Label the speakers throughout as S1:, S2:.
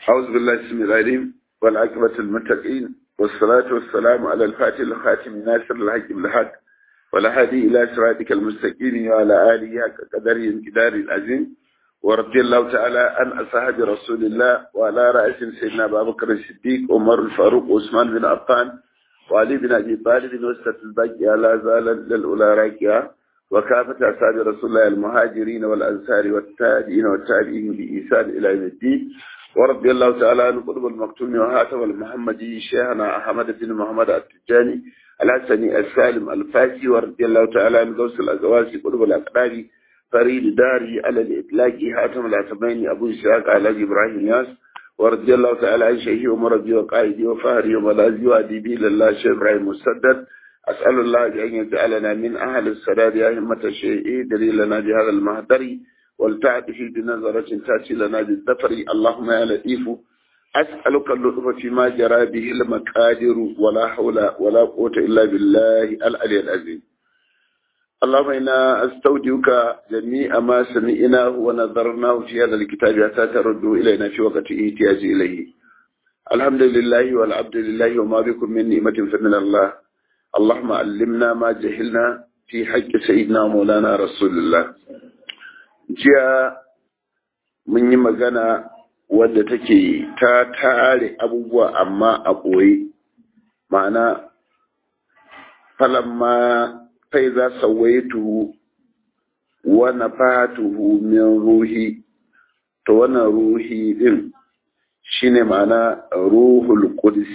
S1: أعوذ بالله السميع العليم والعاقبة المتقين والصلاة والسلام على الفاتح الخاتم ناصر الحق بالحق والهادي إلى صراطك المستقيم وعلى آله حق قدره انقدار العظيم ورضي الله تعالى عن أصحاب رسول الله وعلى رأس سيدنا أبا بكر الصديق عمر الفاروق وعثمان بن عفان وعلي بن أبي طالب وسط الباقية لا زال للأولى راكية وكافة أصحاب رسول الله المهاجرين والأنصار والتابعين والتابعين بإحسان إلى يوم الدين ورضي الله تعالى عن قطب المكتوم وهاتم المحمدي شيخنا أحمد بن محمد التجاني الحسني السالم الفاسي ورضي الله تعالى عن غوث الأزواج قطب الأقداري فريد داري على الإطلاق هاتم العتمين أبو إسحاق على إبراهيم ياس ورضي الله تعالى عن شيخي ومرضي وقائدي وفهري وملاذي وأديبي لله شيخ إبراهيم مسدد أسأل الله أن يجعلنا من أهل السداد يا همة الشيء دليلنا بهذا المهدر والتعطف بنظرة تأتي لنا بالظفر اللهم يا لطيف أسألك اللطف فيما جرى به المقادير ولا حول ولا قوة إلا بالله العلي العظيم اللهم إنا أستودعك جميع ما سمعناه ونظرناه في هذا الكتاب حتى ترده إلينا في وقت احتياج إليه الحمد لله والعبد لله وما بكم من نعمة فمن الله اللهم علمنا ما جهلنا في حق سيدنا مولانا رسول الله jiya mun yi magana wadda take ta tare abubuwa amma a ɓoye ma'ana falamma fai za sawaituhu wa nafatuhu min ruhi to wannan ruhi din shine ma'ana ruhul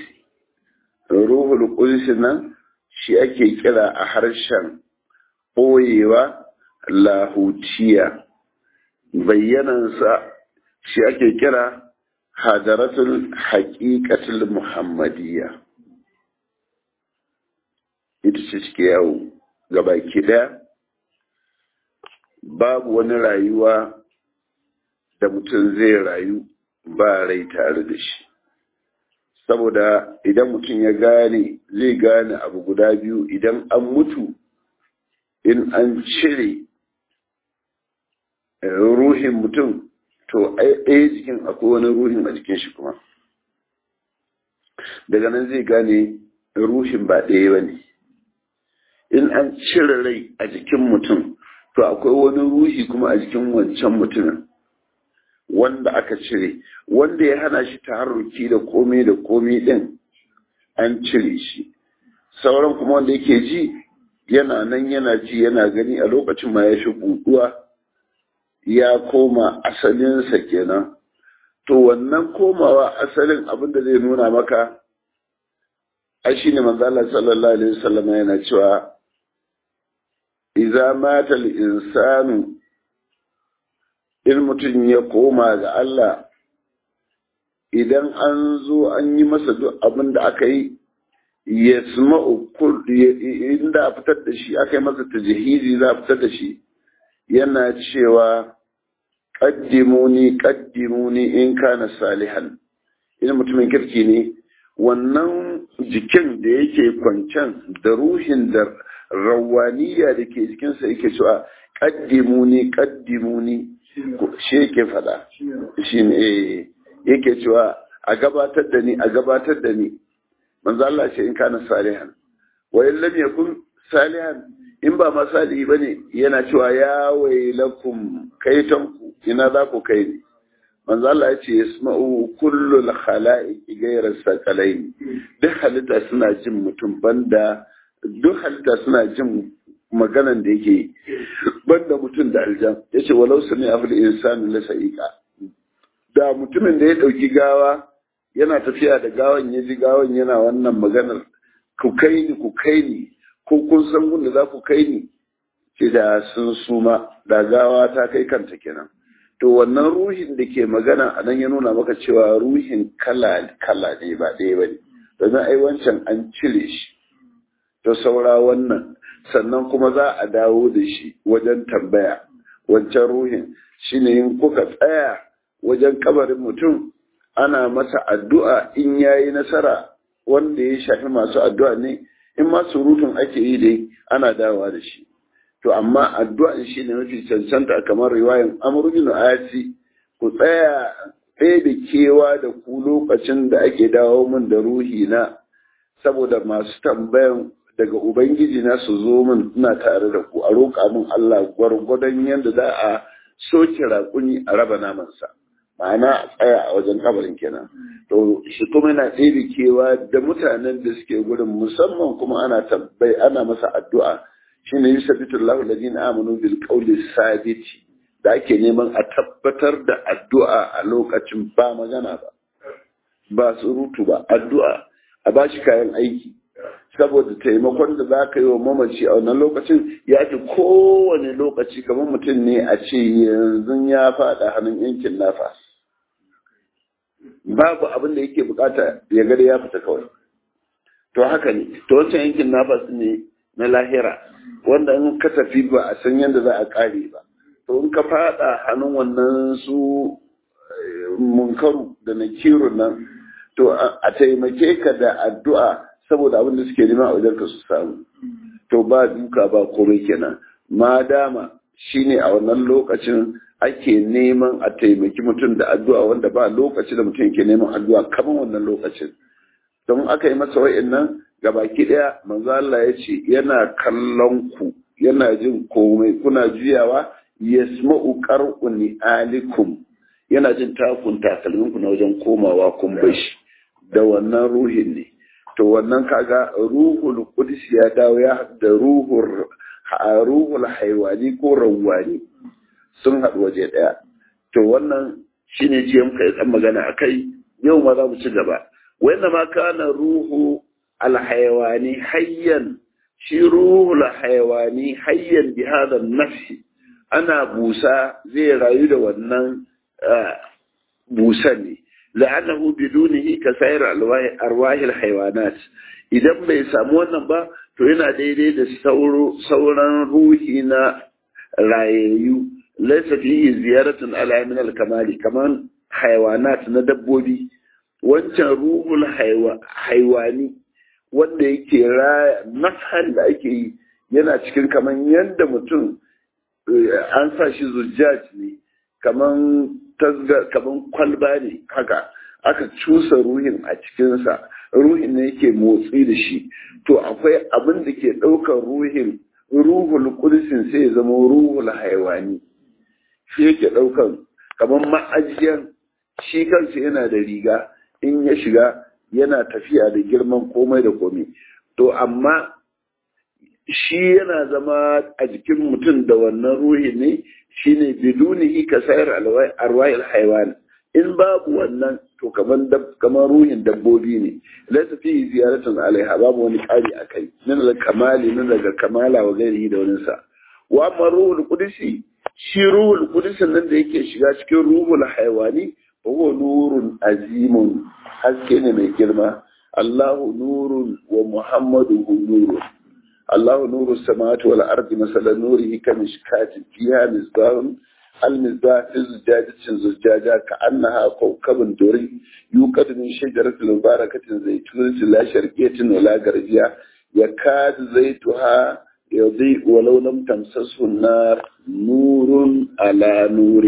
S1: qudus nan shi ake kira a harshen ɓoyewa lahutiya bayyanansa shi ake kira hadaratul haqiqatul muhammadiyya ita ce cike yawo gabaki daya babu wani rayuwa da mutum zai rayu ba rai tare da shi saboda idan mutum ya gane zai gane abu guda biyu idan an mutu in an cire ruhin mutum to ɗaya jikin akwai wani ruhin a jikin shi kuma daga nan zai gane ruhin ba ɗaya ba ne in an cire rai a jikin mutum to akwai wani ruhi kuma a jikin wancan mutumin wanda aka cire wanda ya hana shi taharruki da komai ɗin an cire shi sauran kuma wanda yake ji yana nan yana ji yana gani a lokacin ma ya fi buɗuwa ya koma asalinsa kenan to wannan komawa asalin abin da zai nuna maka ai shine manzo Allah sallallahu alaihi wasallam yana cewa idza mata al-insanu in mutum ya koma ga Allah idan an zo an yi masa duk abin da aka yi yasma'u inda a fitar da shi aka yi masa tajhizi za a fitar da shi yana cewa qaddimuni in kana salihan in mutumin kirki ne wannan jikin da yake kwancen da ruhin da rawaniya da ke jikinsa yake cewa qaddimuni shi yake fada shi ne yake cewa a gabatar da ni manzo Allah ce in kana salihan wa in lam yakun salihan in ba ma salihi bane yana cewa ya wailakum kaitanku ina za ku kai ni manzo Allah ya ce yasma'u kullu al-khala'iqi ghayra sakalain duk halitta suna jin mutum banda duk halitta suna jin maganan da yake banda mutum da aljan yace walau sami afil insani la sa'iqa da mutumin da ya dauki gawa yana tafiya da gawan ya ji gawan yana wannan maganar ku kai ni ko kun san gunda za ku kai ni ce da sun suma da gawa ta kai kanta kenan to wannan ruhin da ke magana a nan ya nuna maka cewa ruhin kala ne ba ɗaya ba ne domin ai wancan an cire shi to saura wannan sannan kuma za a dawo da shi wajen tambaya wancan ruhin shine in kuka tsaya wajen kabarin mutum ana masa addu'a in yayi nasara wanda ya shafi masu addu'a ne in ma surutun ake yi dai ana dawowa da shi to amma addu'an shi ne mafi cancanta kamar riwayan Amr bin Asi ku tsaya ɗaya kewa da ku lokacin da ake dawo min da ruhi na, saboda masu tambayan daga Ubangiji na su zo min ina tare da ku, a roƙa min Allah gwargwadon yadda za a soke raƙuni a raba namansa, ma'ana a tsaya a wajen kabarin kenan. To shi kuma yana ɗaya kewa da mutanen da suke gurin, musamman kuma ana masa addu'a shine yusabbitu Allahu alladhina amanu bil qawli sabiti, da ake neman a tabbatar da addu'a a lokacin, ba magana ba surutu ba, addu'a a bashi kayan aiki, saboda taimakon da za ka yi wa mamaci a wannan lokacin ya fi kowane lokaci. Kamar mutum ne a ce yanzu ya faɗa hannun yankin nafa, babu abin da yake bukata ya gada ya fita kawai. To haka ne, to wancan yankin nafa ne na lahira, wanda in ka tafi ba a san yadda za a ƙare ba. To in ka faɗa hannun wannan su munkaru da nakirun nan, to a taimake ka da addu'a saboda abin da suke nema a wajenka su samu. To ba duka ba komai kenan, ma dama shine a wannan lokacin ake neman a taimaki mutum da addu'a, wanda ba lokaci da mutum ke neman addu'a kamar wannan lokacin. Don aka yi masa wa'annan gabaki daya, manzo Allah ya ce yana kallon ku, yana jin komai, kuna juyawa, yasma'u qar'uni alikum, yana jin takun takalmin ku na wajen komawa kun bashi, da wannan ruhin ne. To wannan kaga ruhul qudus ya dawo ya da ruhul haywani ko rawani sun haɗu waje ɗaya. To wannan shine ce muka yi ɗan magana akai, yau ma za mu ci gaba. Wanda ma kana ruhu alhaywani hayyan, shi ruhul haywani hayyan bi hada nafsi, ana busa zai rayu da wannan busan ne. la'annahu bidunihi ka sayar arwahil haywanat, idan bai samu wannan ba to yana daidai da sauran ruhi na rayayyu, laysa fihi ziyaratun ala min al-kamali, kaman haywanat na dabbobi. Wancan ruhul haywani wanda yake raya nafhan da ake yi yana cikin kaman yanda mutum an sa shi zujjaj ne, kaman kwalba ne haka aka cusa ruhin a cikinsa, ruhin ne yake motsi da shi. To akwai abin da ke ɗaukar ruhul kudusin sai ya zama ruhul haiwani, shi yake ɗaukar kamar ma'ajiyan, shi kansa yana da riga, in ya shiga yana tafiya da girman komai da komai. To amma shi yana zama a jikin mutum da wannan ruhi ne, shine bidunihi ka sayar arwahil haiwan. In babu wannan to kamar ruhin dabbobi ne, laysa fihi ziyaratun alaiha, babu wani ƙari akai, min al-kamali, min daga kamala wa gairihi da wani sa. Wa amma ruhul qudusi, shi ruhul qudusin nan da yake shiga cikin ruhul haiwani, fa huwa nurun azimun, haske ne mai girma. Allahu nurun wa Muhammaduhu nurun. الله نور السماوات والأرض مثل نوره كمشكاة فيها مصباح، المصباح في زجاجة كأنها كوكب دري يوقد من شجرة مباركة زيتونة لا شرقية ولا غربية يكاد زيتها يضيء ولو لم تمسسه النار، نور على نور،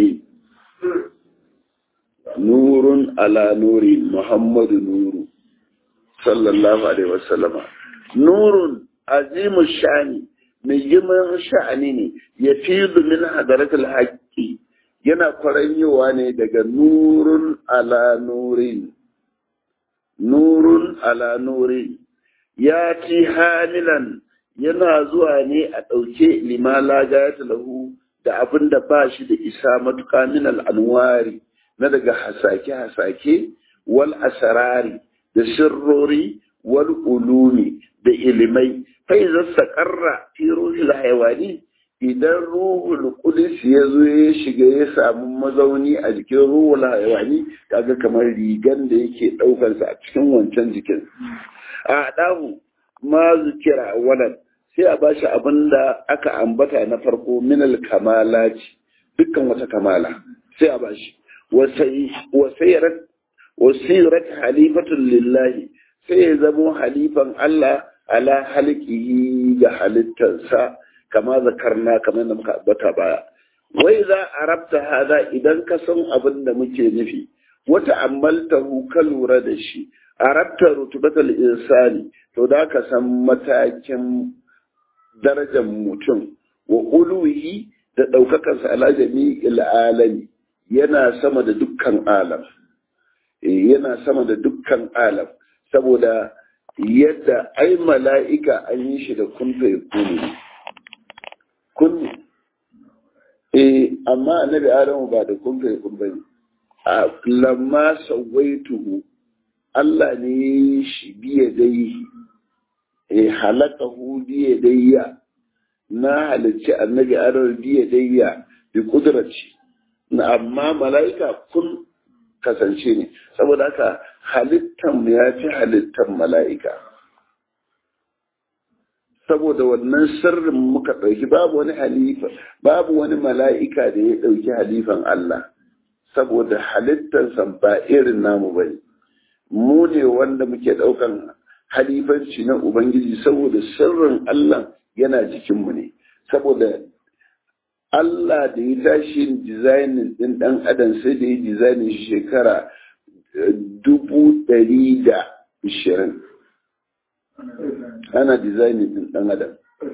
S1: نور على نور، محمد نور صلى الله عليه وسلم. نور azimu sha'ani, mai girman sha'ani ne, ya fi min hadaratul haqqi, yana kwaranyowa ne daga nurun ala nurin, nurun ala nurin, ya ci hamilan, yana zuwa ne a ɗauke lima lagayat lahu, da abin da ba shi da isa matuƙa min al'anwari, na daga hasake-hasake, wal asarari, da sirrori, wal ulumi, da ilimai. فإذا استقر في روح الحيواني، idan ruhul qudus ya zo ya shiga ya samu mazauni a jikin ruhul hayawani, kaga kamar rigan da yake daukar sa a cikin wancan jikin. A dahu ma zikira walan, sai a bashi abinda aka ambata na farko min al kamalati, dukkan wata kamala sai a bashi. wasirat halifatun lillahi, sai ya zamo halifan Allah ala halqihi ga halittarsa, kama zakarna kamar da muka ambata baya. Wai za a rabta hada, idan ka san abin da muke nufi, wata ammaltahu ka lura da shi arabta rutubatal insani to da ka san matakin darajar mutum wa uluhi da ɗaukakansa ala jami'il alami yana sama da dukkan alam yana sama da dukkan alam saboda yadda ai mala'ika an yi shi da kun fa yakunu amma annabi adamu ba da kun fa yakun bane lamma sawaituhu Allah ne shi biye dai halakahu biye dayya na halicci annabi adamu biye dayya bi kudrati amma mala'ika kun kasance ne saboda haka halittan ya fi halittan mala'ika saboda wannan sirrin muka ɗauki babu wani halifa babu wani mala'ika da ya ɗauki halifan Allah saboda halittansa ba irin namu bane mu ne wanda muke ɗaukan halifanci na Ubangiji saboda sirrin Allah yana jikinmu ne saboda Allah da ya tashi dizainin ɗin ɗan adam sai da ya dizainin shekara 120 ana dizainin ɗin ɗan adam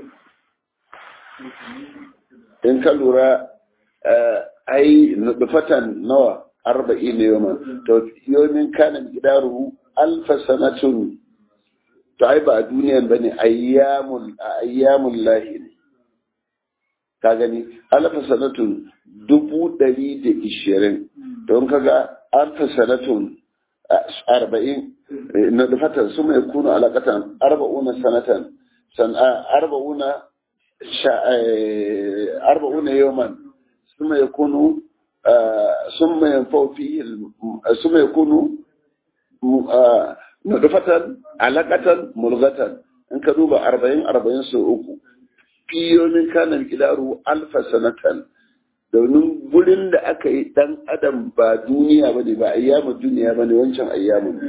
S1: in ka lura ai nufatan nawa 40 ne yoma to yomin kanan gidaru alfa sanatun to ai ba a duniyan bane ayyamul lahi ne ka gani alfa sanatun 120 don kaga alfa sanatun 40 na dafatan su mai kuno alakatan 40 sanatan san'a 40 yawman ثم يكون نطفة علقة ملغة in ka duba 40 sau uku fiyomin kanan kidaru alfa sanatan domin gurin da aka yi dan adam ba duniya bane ba ayyamu duniya bane wancan ayyamu ne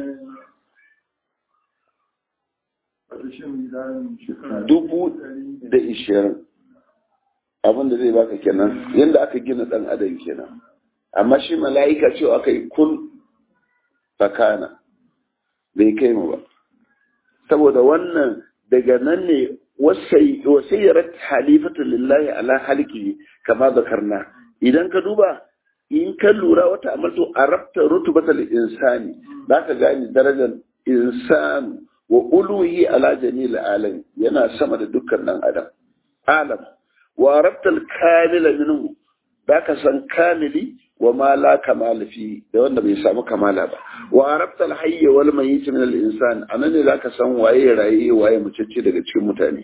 S1: 20 abin da zai baka kenan yadda aka gina dan adam kenan amma shi mala'ika cewa aka yi kun fakana bai kai mu ba saboda wannan daga nan ne wasayyarat halifatu lillahi ala halki kama zakarna idan ka duba in ka lura wata amalto arabta rutubatal insani zaka gani darajar insani wa uluhi ala jamil alam yana sama da dukkan dan adam alam wa arabtal kamila minhu zaka san kamili wa ma la kamala fi da wanda bai samu kamala ba wa arabtal hayy wal mayyit min al insan anan ne zaka san waye raye waye mucece daga cikin mutane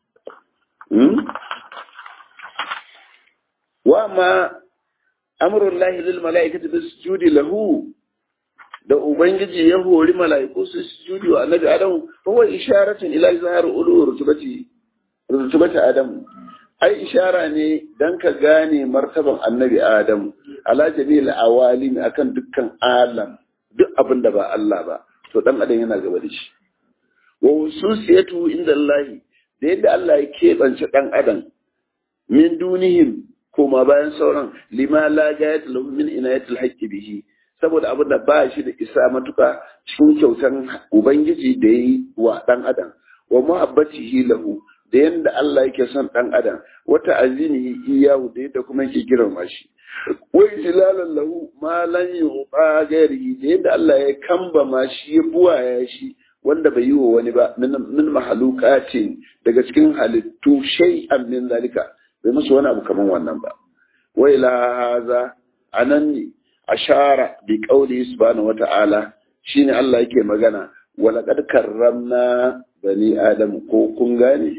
S1: wa ma amrullahi lil malaikati bisujudi lahu da ubangiji ya hori malaiku su sujudi wa annabi adam fa huwa isharatun ila zahar ulu rutubati adam ai ishara ne dan ka gane martaban annabi adam ala jami'il awalim akan dukkan alam duk abin da ba Allah ba to dan adam yana gaba da shi wa hususiyatu inda Allah da yadda Allah ya keɓance dan adam min dunihim koma bayan sauran lima la gayat lahu min inayatil haqqi bihi saboda abin da ba shi da isa matuka cikin kyautan ubangiji da yi wa dan adam wa muhabbatihi lahu da yanda Allah yake son dan adam wata azinihi iyahu da yadda kuma yake girma shi wa ijlalan lahu ma lan yuqa ghairihi da yadda Allah ya kamba ma shi ya buwaya shi wanda bai yi wa wani ba min mahalukatin daga cikin halittu shay'an min zalika bai musu wani abu kaman wannan ba wa ila hadha ananni ashara bi qawli subhanahu wata'ala shine Allah yake magana wa laqad karramna bani adam ko kun gane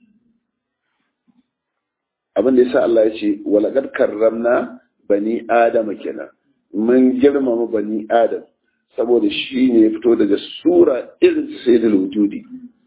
S1: abin da yasa Allah ya ce wa laqad karramna bani adam kenan mun girmama bani adam saboda shine ya fito daga sura irin sayyidul wujudi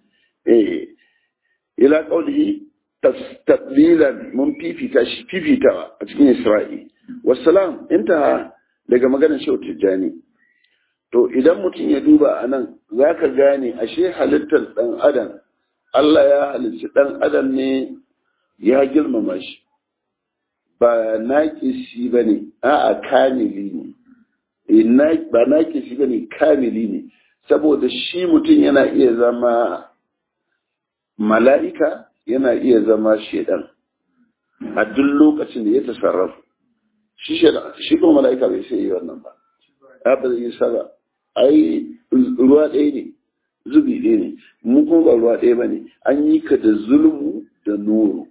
S1: ila qawlihi tafdilan mun fifitawa a cikin Isra'i wassalam intaha daga maganar Shehu Tijjani to idan mutum ya duba anan zaka gane ashe halittar dan adam Allah ya halicci dan adam ne ya girmama shi ba naƙisi bane a'a kamili ne ba naki shi bane kamili ne, saboda shi mutum yana iya zama mala'ika yana iya zama shedan a duk lokacin da ya tasarrafa. Shi kuma mala'ika bai sai yi wannan ba, ba zai yi saba. Ai ruwa ɗaya ne, zubi ɗaya ne, mu kuma ba ruwa ɗaya ba ne, an yi ka da zulmu da nuru.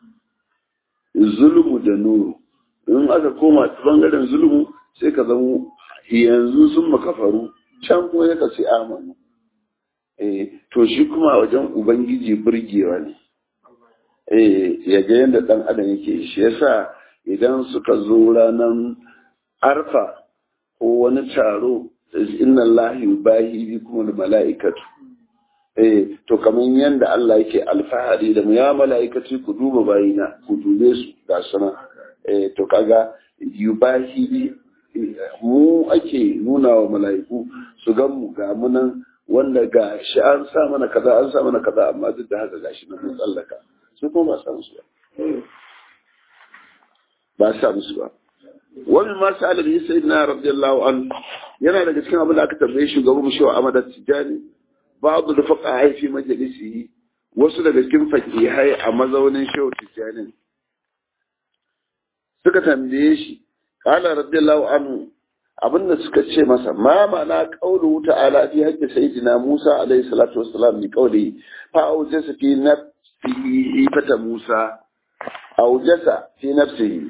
S1: Zulmu da nuru, in aka koma bangaren zulmu sai ka zama yanzu sun makafaru, can kuma ya kasi amanu. To shi kuma wajen Ubangiji burgewa ne. Ya ga yadda ɗan adam yake, shi yasa idan suka zo ranar arfa ko wani taro, inna Allah yubahi bikum al-mala'ikatu. To kamar yadda Allah yake alfahari da mu, ya mala'ikatu ku duba bayina, ku dube su ga suna. To kaga yubahi bi mu ake nuna wa mala'iku su gan mu ga munan, wanda ga shi an sa mana kaza amma duk da haka gashi na mun tsallaka. Su kuma ba sa musu ba. Wani masu alabi sai na radiyallahu an yana daga cikin abin da aka tambaye shugaban mu shewa Ahmad Tijani, babu da faka haifi majalisi, wasu daga cikin fakihai a mazaunin shewa Tijani suka tambaye shi, kala radiyallahu anhu, abinda suka ce masa, ma ma'ana qawluhu ta'ala fi haqqi sayyidina Musa alayhi salatu wassalam bi qawli fa awjasa fi nafsihi fata Musa, awjasa fi nafsihi,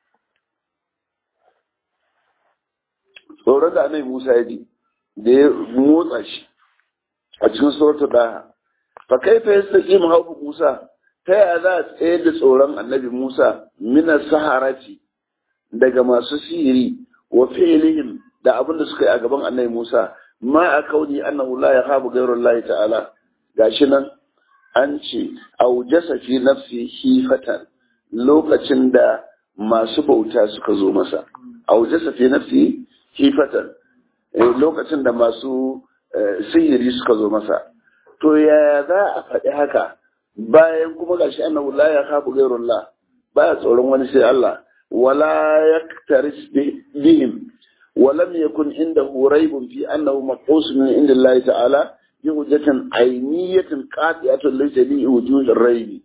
S1: tsoron da annabi Musa ya ji da ya motsa shi a cikin suratul Daha, fa kaifa yastaqim hawfu Musa, ta yaya za a tsayar da tsoron annabi Musa mina saharati daga masu sihiri wa fi'lihim da abin da suka yi a gaban annabi Musa, ma a kauni annahu la yakhafu ghayra Allah ta'ala. Gashi nan an ce aujasa fi nafsi hifatan, lokacin da masu bauta suka zo masa, aujasa fi nafsi hifatan, lokacin da masu sihiri suka zo masa. To yaya za a faɗi haka bayan kuma gashi annahu la yakhafu ghayra Allah, baya tsoron wani sai Allah, wala yaktaris bihim ولم يكن عنده ريب في أنه مبعوث من عند الله تعالى بحجة عينية قاطعة ليس به وجوه الريب.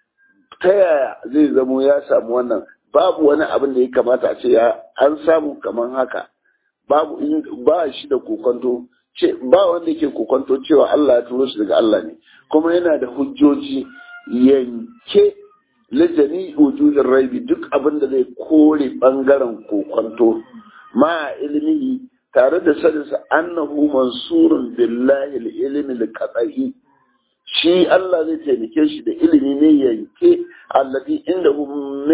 S1: تيا زي زمو يا سامو wannan babu wani abin da ya kamata a ce an samu kaman haka, babu ba shi da kokonto, ba wanda yake kokonto cewa Allah ya turo shi daga Allah ne, kuma yana da hujjoji yanke lajani wujuhir raibi, duk abin da zai kore bangaren kokonto ma ilmihi, tare da saninsa annahu mansurun billahi al-ilmi al-qat'i, shi Allah zai taimake shi da ilimi ne yanke, allati indahu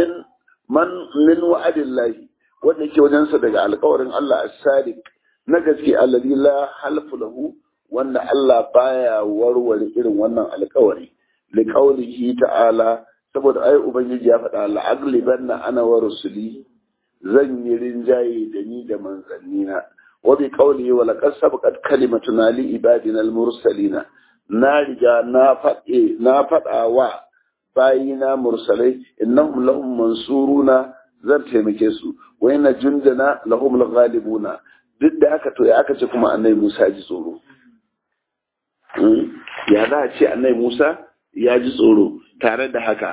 S1: min wa'adillahi, wanda yake wajensa daga alƙawarin Allah as-sadiq na gaske, alladhi la halfu lahu, wanda Allah baya warware irin wannan alƙawari, li qawlihi ta'ala, saboda ai ubangiji ya faɗa la'aglibanna ana wa rusuli, zan yi rinjaye da ni da manzannina, wa bi qawlihi wa laqad sabaqat kalimatuna li ibadina al-mursalina, na riga na faɗa wa bayina mursalai, innahum lahum mansuruna, zan taimake su, wa inna jundana lahum al-ghalibuna. Duk da haka to ya aka ce kuma annabi Musa ji tsoro, ya za a ce annabi Musa ya ji tsoro tare da haka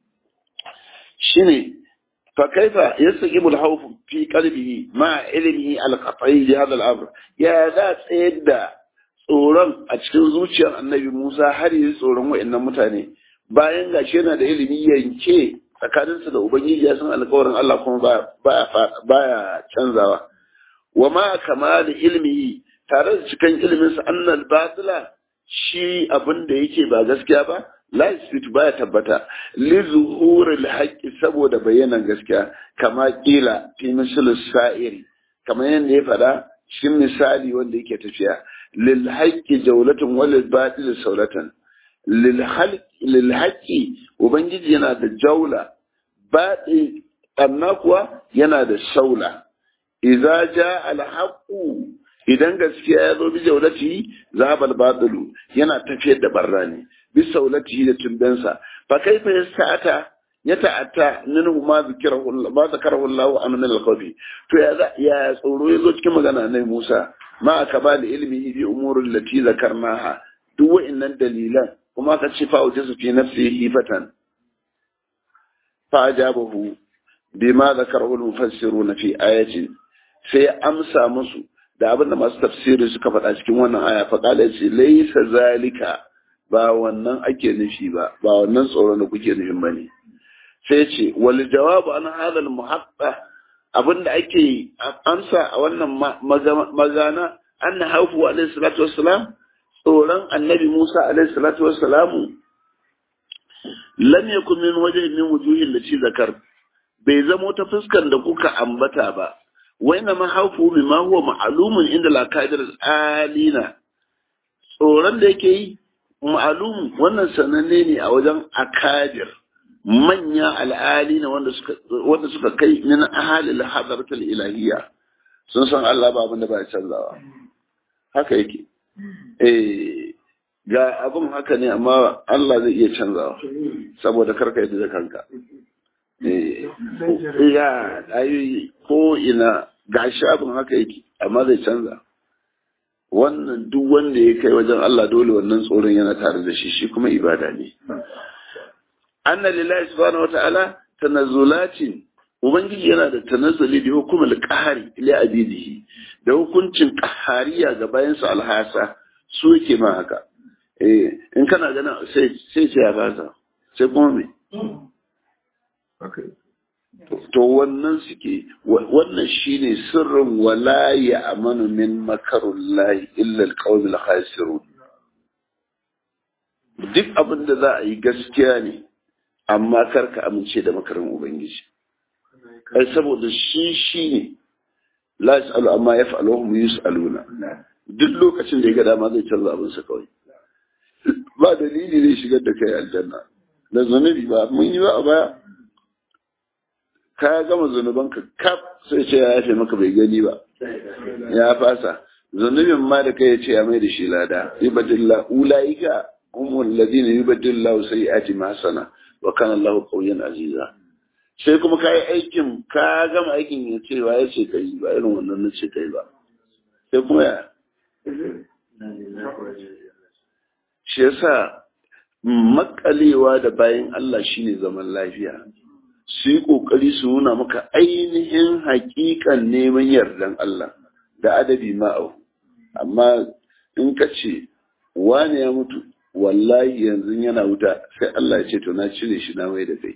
S1: shine فكيف يستجيب الخوف في قلبه مع علمه القطعي بهذا الامر؟ يا ذات يدا tsoron a cikin zuciyar annabi Musa har yi tsoron wa'annan mutane, bayan gashi yana da ilimi yanke tsakaninsa da Ubangiji, ya san alƙawarin Allah kuma baya canzawa. Wa ma kama da ilmihi, tare da cikin iliminsa annal batila, shi abin da yake ba gaskiya ba, la yasbitu baya tabbata, li zuhuril haqqi, saboda bayanan gaskiya, kama kila fi misal sa'iri, kamar yadda ya faɗa cikin misali wanda yake tafiya, lil haqqi jawlatun wa lil batil sawlatan. Lil haqqi ubangiji yana da jaula, baɗi amma kuwa yana da saula. Idza jaa al haqqu, idan gaskiya ya zo bi jaulati zabal batilu, yana tafiyar da barrani bi saulati da tumbensa. Fa kaifa yastata, ya ta'atta minhu ma zakarahu Allah an min al-khawfi to ya tsoro yazo cikin magana na Musa ma aka ba da ilmi bi umurul lati zakarnaha duk wa'annan dalilan kuma ka ce fa ujizu fi nafsihi fatan fa ajabahu bima zakarahu al-mufassiruna fi ayati sai amsa musu da abin da masu tafsiri suka faɗa cikin wannan aya fa qala ce laysa zalika ba wannan ake nufi ba wannan tsoron da kuke nufin bane sai ce wal jawabu an hadha al muhaqqa abinda ake amsa a wannan magana anna hawfu alayhi salatu wassalam tsoron annabi Musa alayhi salatu wassalam lam yakun min wajhin min wujuhil lati zakar bai zamo ta fuskan da kuka ambata ba wa inna ma hawfu bima huwa ma'lumun inda al-akadir alina tsoron da yake yi ma'lum wannan sananne ne a wajen akadir manya al'alina wanda suka kai min ahalil hadaratul ilahiyya sun san Allah ba abin da ba ya canzawa haka yake ga abin haka ne amma Allah zai iya canzawa saboda karka yi da kanka ya ayi ko ina gashi abin haka yake amma zai canza wannan duk wanda ya kai wajen Allah dole wannan tsoron yana tare da shi kuma ibada ne anna lillahi subhanahu wata'ala tanazzulatin ubangiji yana da tanazzuli bi hukumul qahari ila abidihi da hukuncin qahariya ga bayansa alhasa su yake ma haka in kana gana sai ya fasa sai kuma me to wannan suke wannan shine sirrin wala ya amanu min makarullahi illa alqawmul khasirun duk abin da za a yi gaskiya ne amma kar ka amince da makarin ubangiji ai saboda shi ne la yasalu amma yaf'aluhum yusaluna duk lokacin da ya ga dama zai canza abin sa kawai ba dalili zai shigar da kai aljanna da zunubi ba mun yi ba a baya ka gama zunubanka kaf sai ce ya yafe maka bai gani ba ya fasa zunubin ma da kai ya ce ya mai da shi lada ibadillah ulaika humul ladina yubadillahu sayyi'ati ma hasana wa kana Allahu qawiyyan aziza sai kuma kai aikin ka gama aikin ya ce wa ya ce kai ba irin wannan na ce kai ba sai kuma ya shi yasa makalewa da bayan Allah shine zaman lafiya su yi kokari su nuna maka ainihin hakikan neman yardan Allah da adabi ma'au amma in ka ce wane ya mutu wallahi yanzu yana wuta sai Allah ya ce to na cire shi na mai da kai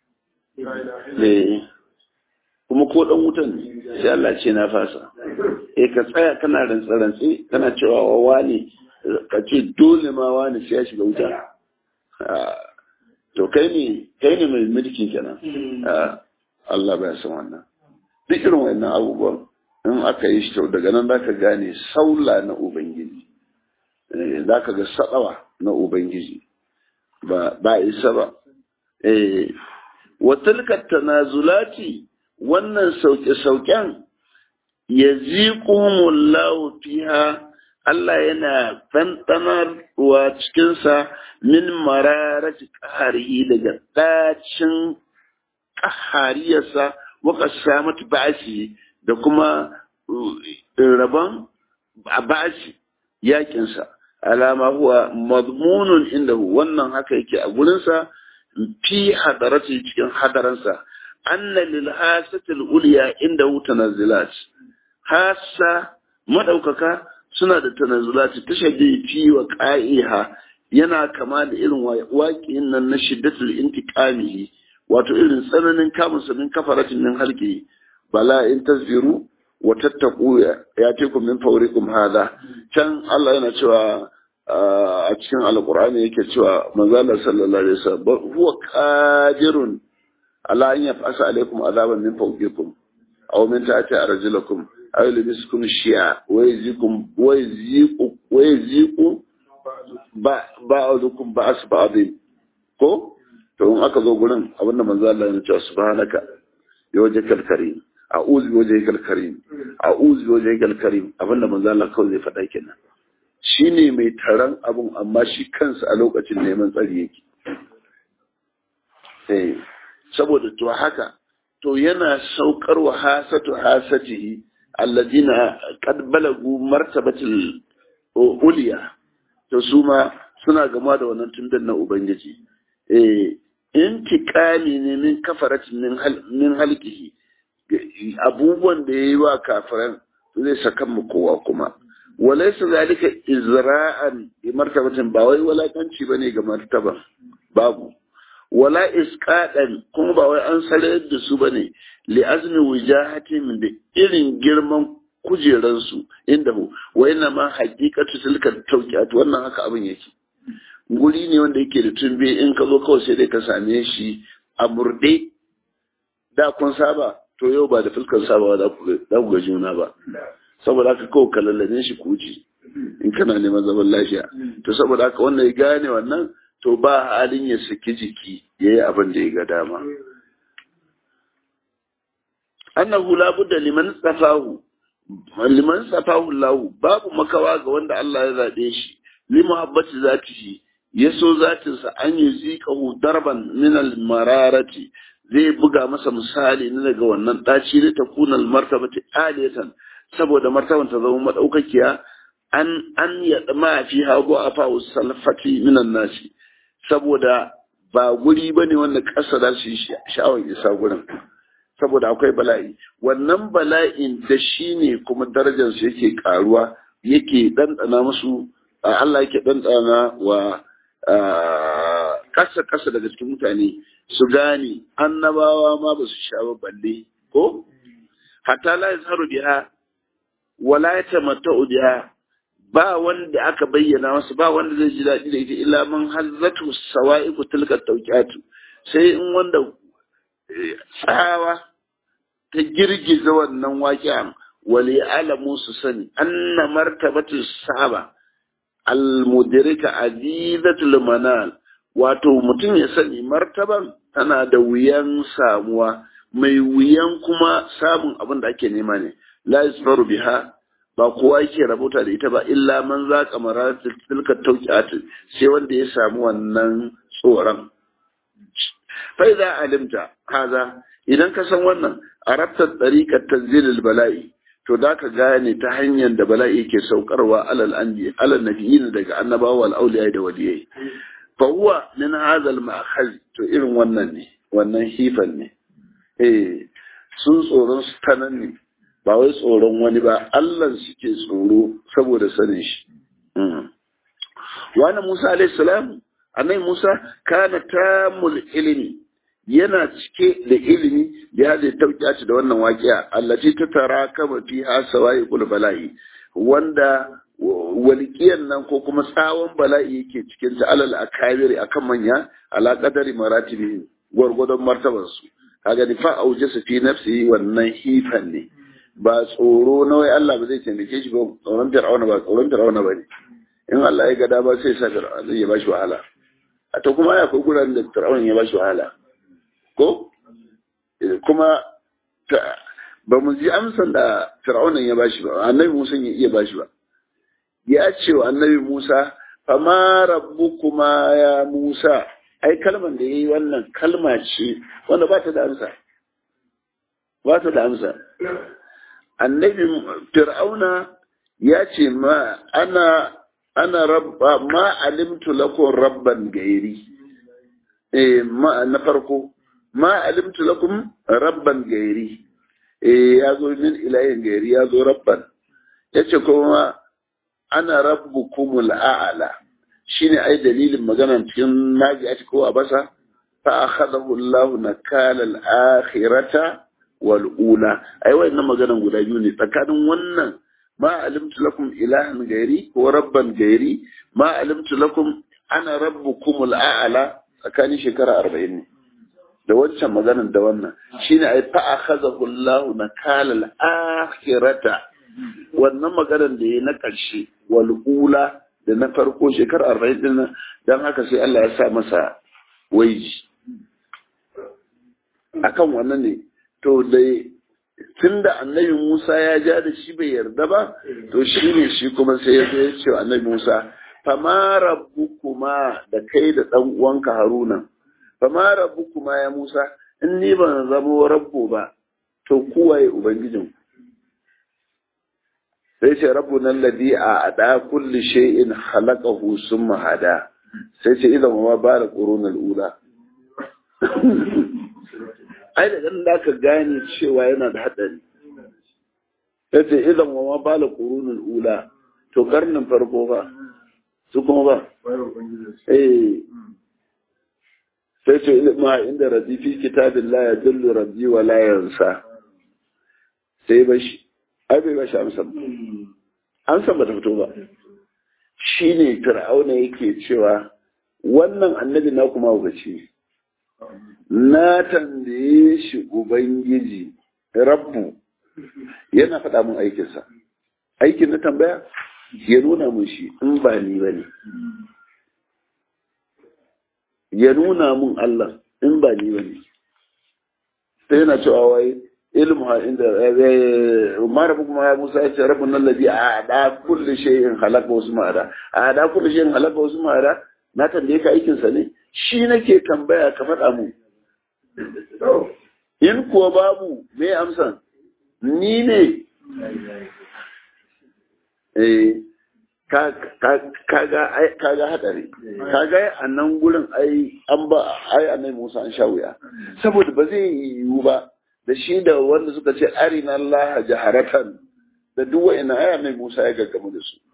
S1: kuma ko dan wutan sai Allah ce na fasa ka tsaya kana rantsarantsi kana cewa wane ka ce dole ma wane sai ya shiga wuta to kai ne mai mulki kenan Allah bai san wannan duk irin wannan abubuwan in aka yi shi to daga nan zaka gane saula na ubangiji zaka ga sadawa na ubangiji ba isa ba wa tilka tanazulati wannan sauke-sauken yaziqumullahu fiha Allah yana ɗanɗanarwa cikinsa min mararati ƙaharihi daga ɗacin ƙahariyarsa waka samatu ba'asi da kuma rabon ba'asi yakinsa alama huwa mazmunun inda wannan haka yake a gurinsa fi hadarati cikin hadaransa anna lil hasatil ulya inda tanazzulat hasa madaukaka suna da tanazzulati tashaddi fi wa qa'iha yana kama da irin waƙin nan na shiddatul intiqamihi wato irin tsananin kamun sanin kafaratin min halki bala in tasbiru wa tattaqu yatikum min fawrikum hada can Allah yana cewa a cikin alqur'ani yake cewa manzo Allah sallallahu alaihi wasallam huwa qadirun ala an yaf'asa alaikum azaban min fawqikum aw min tahti arjulakum aw yulbisukum shi'a wa yaziqu ba'dukum ba'as ba'din ko to in aka zo gurin abinda manzo Allah ya ce subhanaka ya wajhal karim a'udhu bi wajhikal karim a'udhu bi wajhikal karim abinda manzo Allah kawai zai faɗa kenan shine mai taron abun amma shi kansa a lokacin neman tsari yake saboda to haka to yana saukar wa hasatu hasatihi alladina qad balagu martabatil uliya to su ma suna gama da wannan tundan na ubangiji intiqali ne min kafaratin min halqihi abubuwan da yayi wa kafiran zai saka mu kowa kuma walaysa zalika izra'an bi martabatin ba wai walakanci bane ga martaba babu wala isqadan kuma ba wai an salayar da su bane li azmi wujahatin da irin girman kujeran su inda hu wa inna ma haqiqatu tilka tawqiat wannan haka abin yake guri ne wanda yake da tumbe in ka zo kawai sai dai ka same shi a murde da kun saba to yau ba da fuskar sabawa da ku ga juna ba saboda haka kawai ka lallane shi kuji in kana neman zaman lafiya to saboda haka wannan ya gane wannan to ba halin ya saki jiki yayi abin da ya ga dama annahu la budda liman safahu Allah babu makawa ga wanda Allah ya zabe shi li muhabbati zatihi yaso zatinsa an yuziqahu darban min al mararati zai buga masa misali ne daga wannan daci da takunal martabati aliyatan saboda martaban ta zama madaukakiya an yadma fi hago afa salafati minan nasi saboda ba guri bane wanda kasa da shi sha'awar isa gurin saboda akwai bala'i wannan bala'in da shine kuma darajar su yake karuwa yake dandana musu Allah yake dandana wa kasa daga cikin mutane su gane annabawa ma ba su sha balle ko hatta la yazharu biha wala yatamatta'u biha ba wanda aka bayyana masa ba wanda zai ji daɗi da ita illa man hazzatu sawa'iqu tilka tawqiatu sai in wanda tsawa ta girgiza wannan waƙiyan wali alamu su sani anna martabatu sahaba al-mudirika azizatul manal wato mutum ya sani martaban tana da wuyan samuwa mai wuyan kuma samun abin da ake nema ne la yasfaru biha ba kowa yake rabota da ita ba illa man zaqa maratil tilka tawqiat sai wanda ya samu wannan tsoron fa idza alimta haza idan ka san wannan arabta tariqat tanzilil bala'i to da ka gane ta hanyar da bala'i ke saukarwa alal anbiya alal nabiyyin daga annabawa wal auliya da waliyai fa huwa min hadha al ma'khaz to irin wannan ne wannan hifan ne sun tsoron su tanan ne ba wai tsoron wani ba Allah suke tsoro saboda sanin shi wani Musa alayhi salam annabi Musa kana tamul ilmi yana cike da ilimi da ya zai tauƙaci da wannan waƙiya allati ta tara kama fi hasawai kul bala'i wanda walƙiyan nan ko kuma tsawon bala'i yake cikin ta alal akabiri akan manya ala qadari maratibi gwargwadon martabar su kaga ni fa auje su fi nafsi wannan hifan ne ba tsoro na wai Allah ba zai taimake shi ba tsoron fir'auna ba ne in Allah ya ga dama sai sa fir'auna zai ya bashi wahala a to kuma akwai guran da fir'auna ya bashi wahala ko kuma ba mu ji amsan da fir'aunan ya bashi ba annabi Musa ya iya bashi ba ya ce wa annabi Musa fama rabbukuma ya Musa ai kalman da yayi wannan kalma ce wanda ba ta da amsa annabi fir'auna ya ce ma ana rabba ma alimtu lakum rabban gairi na farko ma alimtu lakum rabban gairi ya zo min ilahin gairi ya zo rabban yace kuma ana rabbukumul a'la shine ai dalilin maganar cikin naji ko a basa fa akhadahu Allah nakala al-akhirata wal ula ai wannan maganar guda biyu ne tsakanin wannan ma alimtu lakum ilahan gairi ko rabban gairi ma alimtu lakum ana rabbukumul a'la tsakanin shekara 40 ne da wancan maganar da wannan shine ai fa akhazahu Allahu nakala al-akhirata wannan maganar da yayi na karshe wal ula da na farko shekara 40 din dan haka sai Allah ya sa masa waiji akan wannan ne to dai tunda annabi Musa ya ja da shi bai yarda ba to shine shi kuma sai ya zo ya ce annabi Musa fama rabbukuma da kai da dan uwanka Haruna fama rabbukuma ya Musa in ni ban zama rabbu ba to kuwaye ubangijin sai ce rabbu nan ladi a ada kulli shay'in khalaqahu summa hada sai ce idan ma ba da qurunul ula ai da dan da ka gane cewa yana da hadari sai ce idan ma ba da qurunul ula to karnin farko ba su kuma ba sai ce ma inda rabbi fi kitabillah ya dillu rabbi wa la yansa sai bashi ai bai bashi amsa ba ta fito ba shine fir'auna yake cewa wannan annabi na kuma ubaci na tambaye shi ubangiji rabbu yana faɗa mun aikinsa aikin na tambaya ya nuna mun shi in ba ni ba ne ya nuna mun Allah in ba ni ba ne sai yana cewa wai ilmu inda ma rabu kuma ya Musa ya ce rabbun allazi a'ada kulli shay'in khalaqa wasu ma'ada a'ada kulli shay'in khalaqa wasu ma'ada na tambaye ka aikin sa ne shi nake tambaya ka faɗa mu in kuwa babu me amsan ni ne kaga hadari kaga a nan gurin ai annabi Musa an sha wuya saboda ba zai yiwu ba da shi da wanda suka ce arina Allah jaharatan da duk wa'ina ai annabi Musa ya gaggamu da su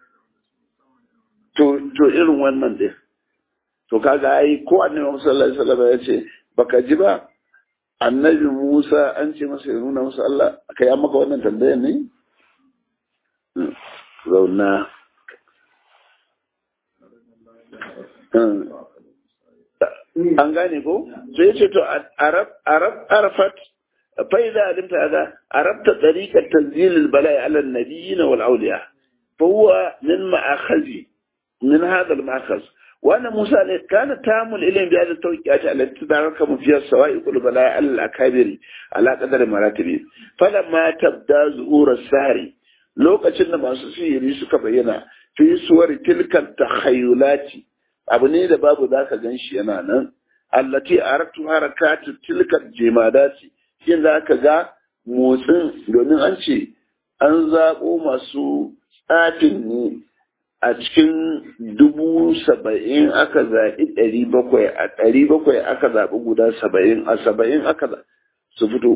S1: to irin wannan dai to kaga ai ko annabi Musa sallallahu alaihi wasallam ya ce baka ji ba annabi Musa an ce masa ya nuna masa Allah kai an maka wannan tambayar ne zauna an gane ko sai ya ce to arafat faida alimta hada arabta tariqat tanzil albala'i ala an-nabiyyin wal awliya fa huwa min ma'akhazi min hadha al-ma'khaz wa anna musa kana tamul ilayhim bi hadha at-tawqi'at allati tadarakamu fiha sawa'iq al-bala'i ala al-akabir ala qadar maratibi falamma tabda zuhur as-sahri lokacin da masu sihiri suka bayyana fi suwar tilkan takhayyulati abu ne da babu zaka ganshi yana nan allati aratu harakatu tilkan jimadati shin zaka ga motsin domin an ce an zabo masu tsafin ne a cikin 70,000 aka zaɓi 700 a 700 aka zaɓi guda 70 a 70 aka su fito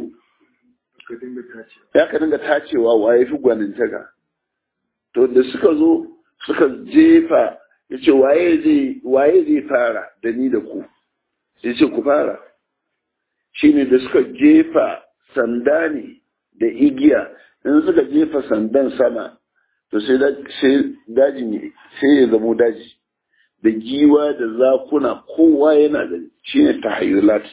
S1: ya ka dinga tacewa waye fi gwanintaka to da suka zo suka jefa ya ce waye zai fara da ni da ku ya ce ku fara shi ne da suka jefa sanda ne da igiya in suka jefa sandan sama to sai daji ne sai ya zamo daji da giwa da zakuna kowa yana da shi ne tahayyulat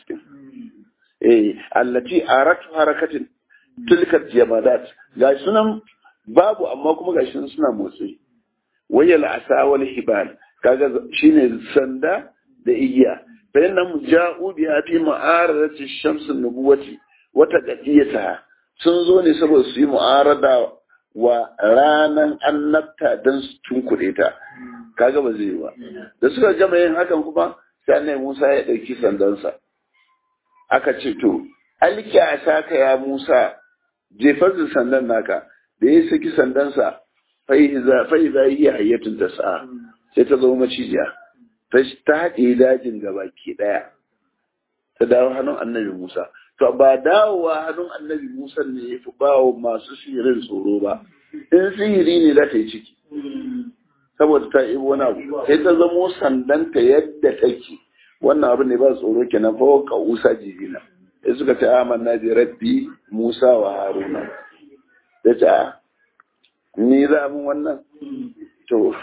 S1: din allati aratu harakatin tilkat jamadat ga sunan babu amma kuma ga suna motsi wayal asa wal hibal kaga shine sanda da igiya bayan nan ja'u bi fi ma'aradati shams an-nubuwati wa taqdiyata sun zo ne saboda su yi mu'arada wa ranan annabta dan su tunkuɗe ta kaga ba zai yi ba da suka gama yin hakan kuma sai annabi Musa ya dauki sandansa aka ce to alki a saka ya Musa jefar da sandan naka da ya saki sandansa fa'iza yi hayyatun ta sa'a sai ta zama macijiya ta haɗe dajin gaba ke ɗaya ta dawo hannun annabi Musa to ba dawowa hannun annabi Musa ne ya fi bawa masu sihirin tsoro ba in sihiri ne za ta yi ciki saboda ta yi wani abu sai ta zamo sandanta yadda take wannan abu ne ba tsoro kenan fa ka usa jibina sai suka ce amanna bi rabbi Musa wa Haruna da ta ni za mu wannan to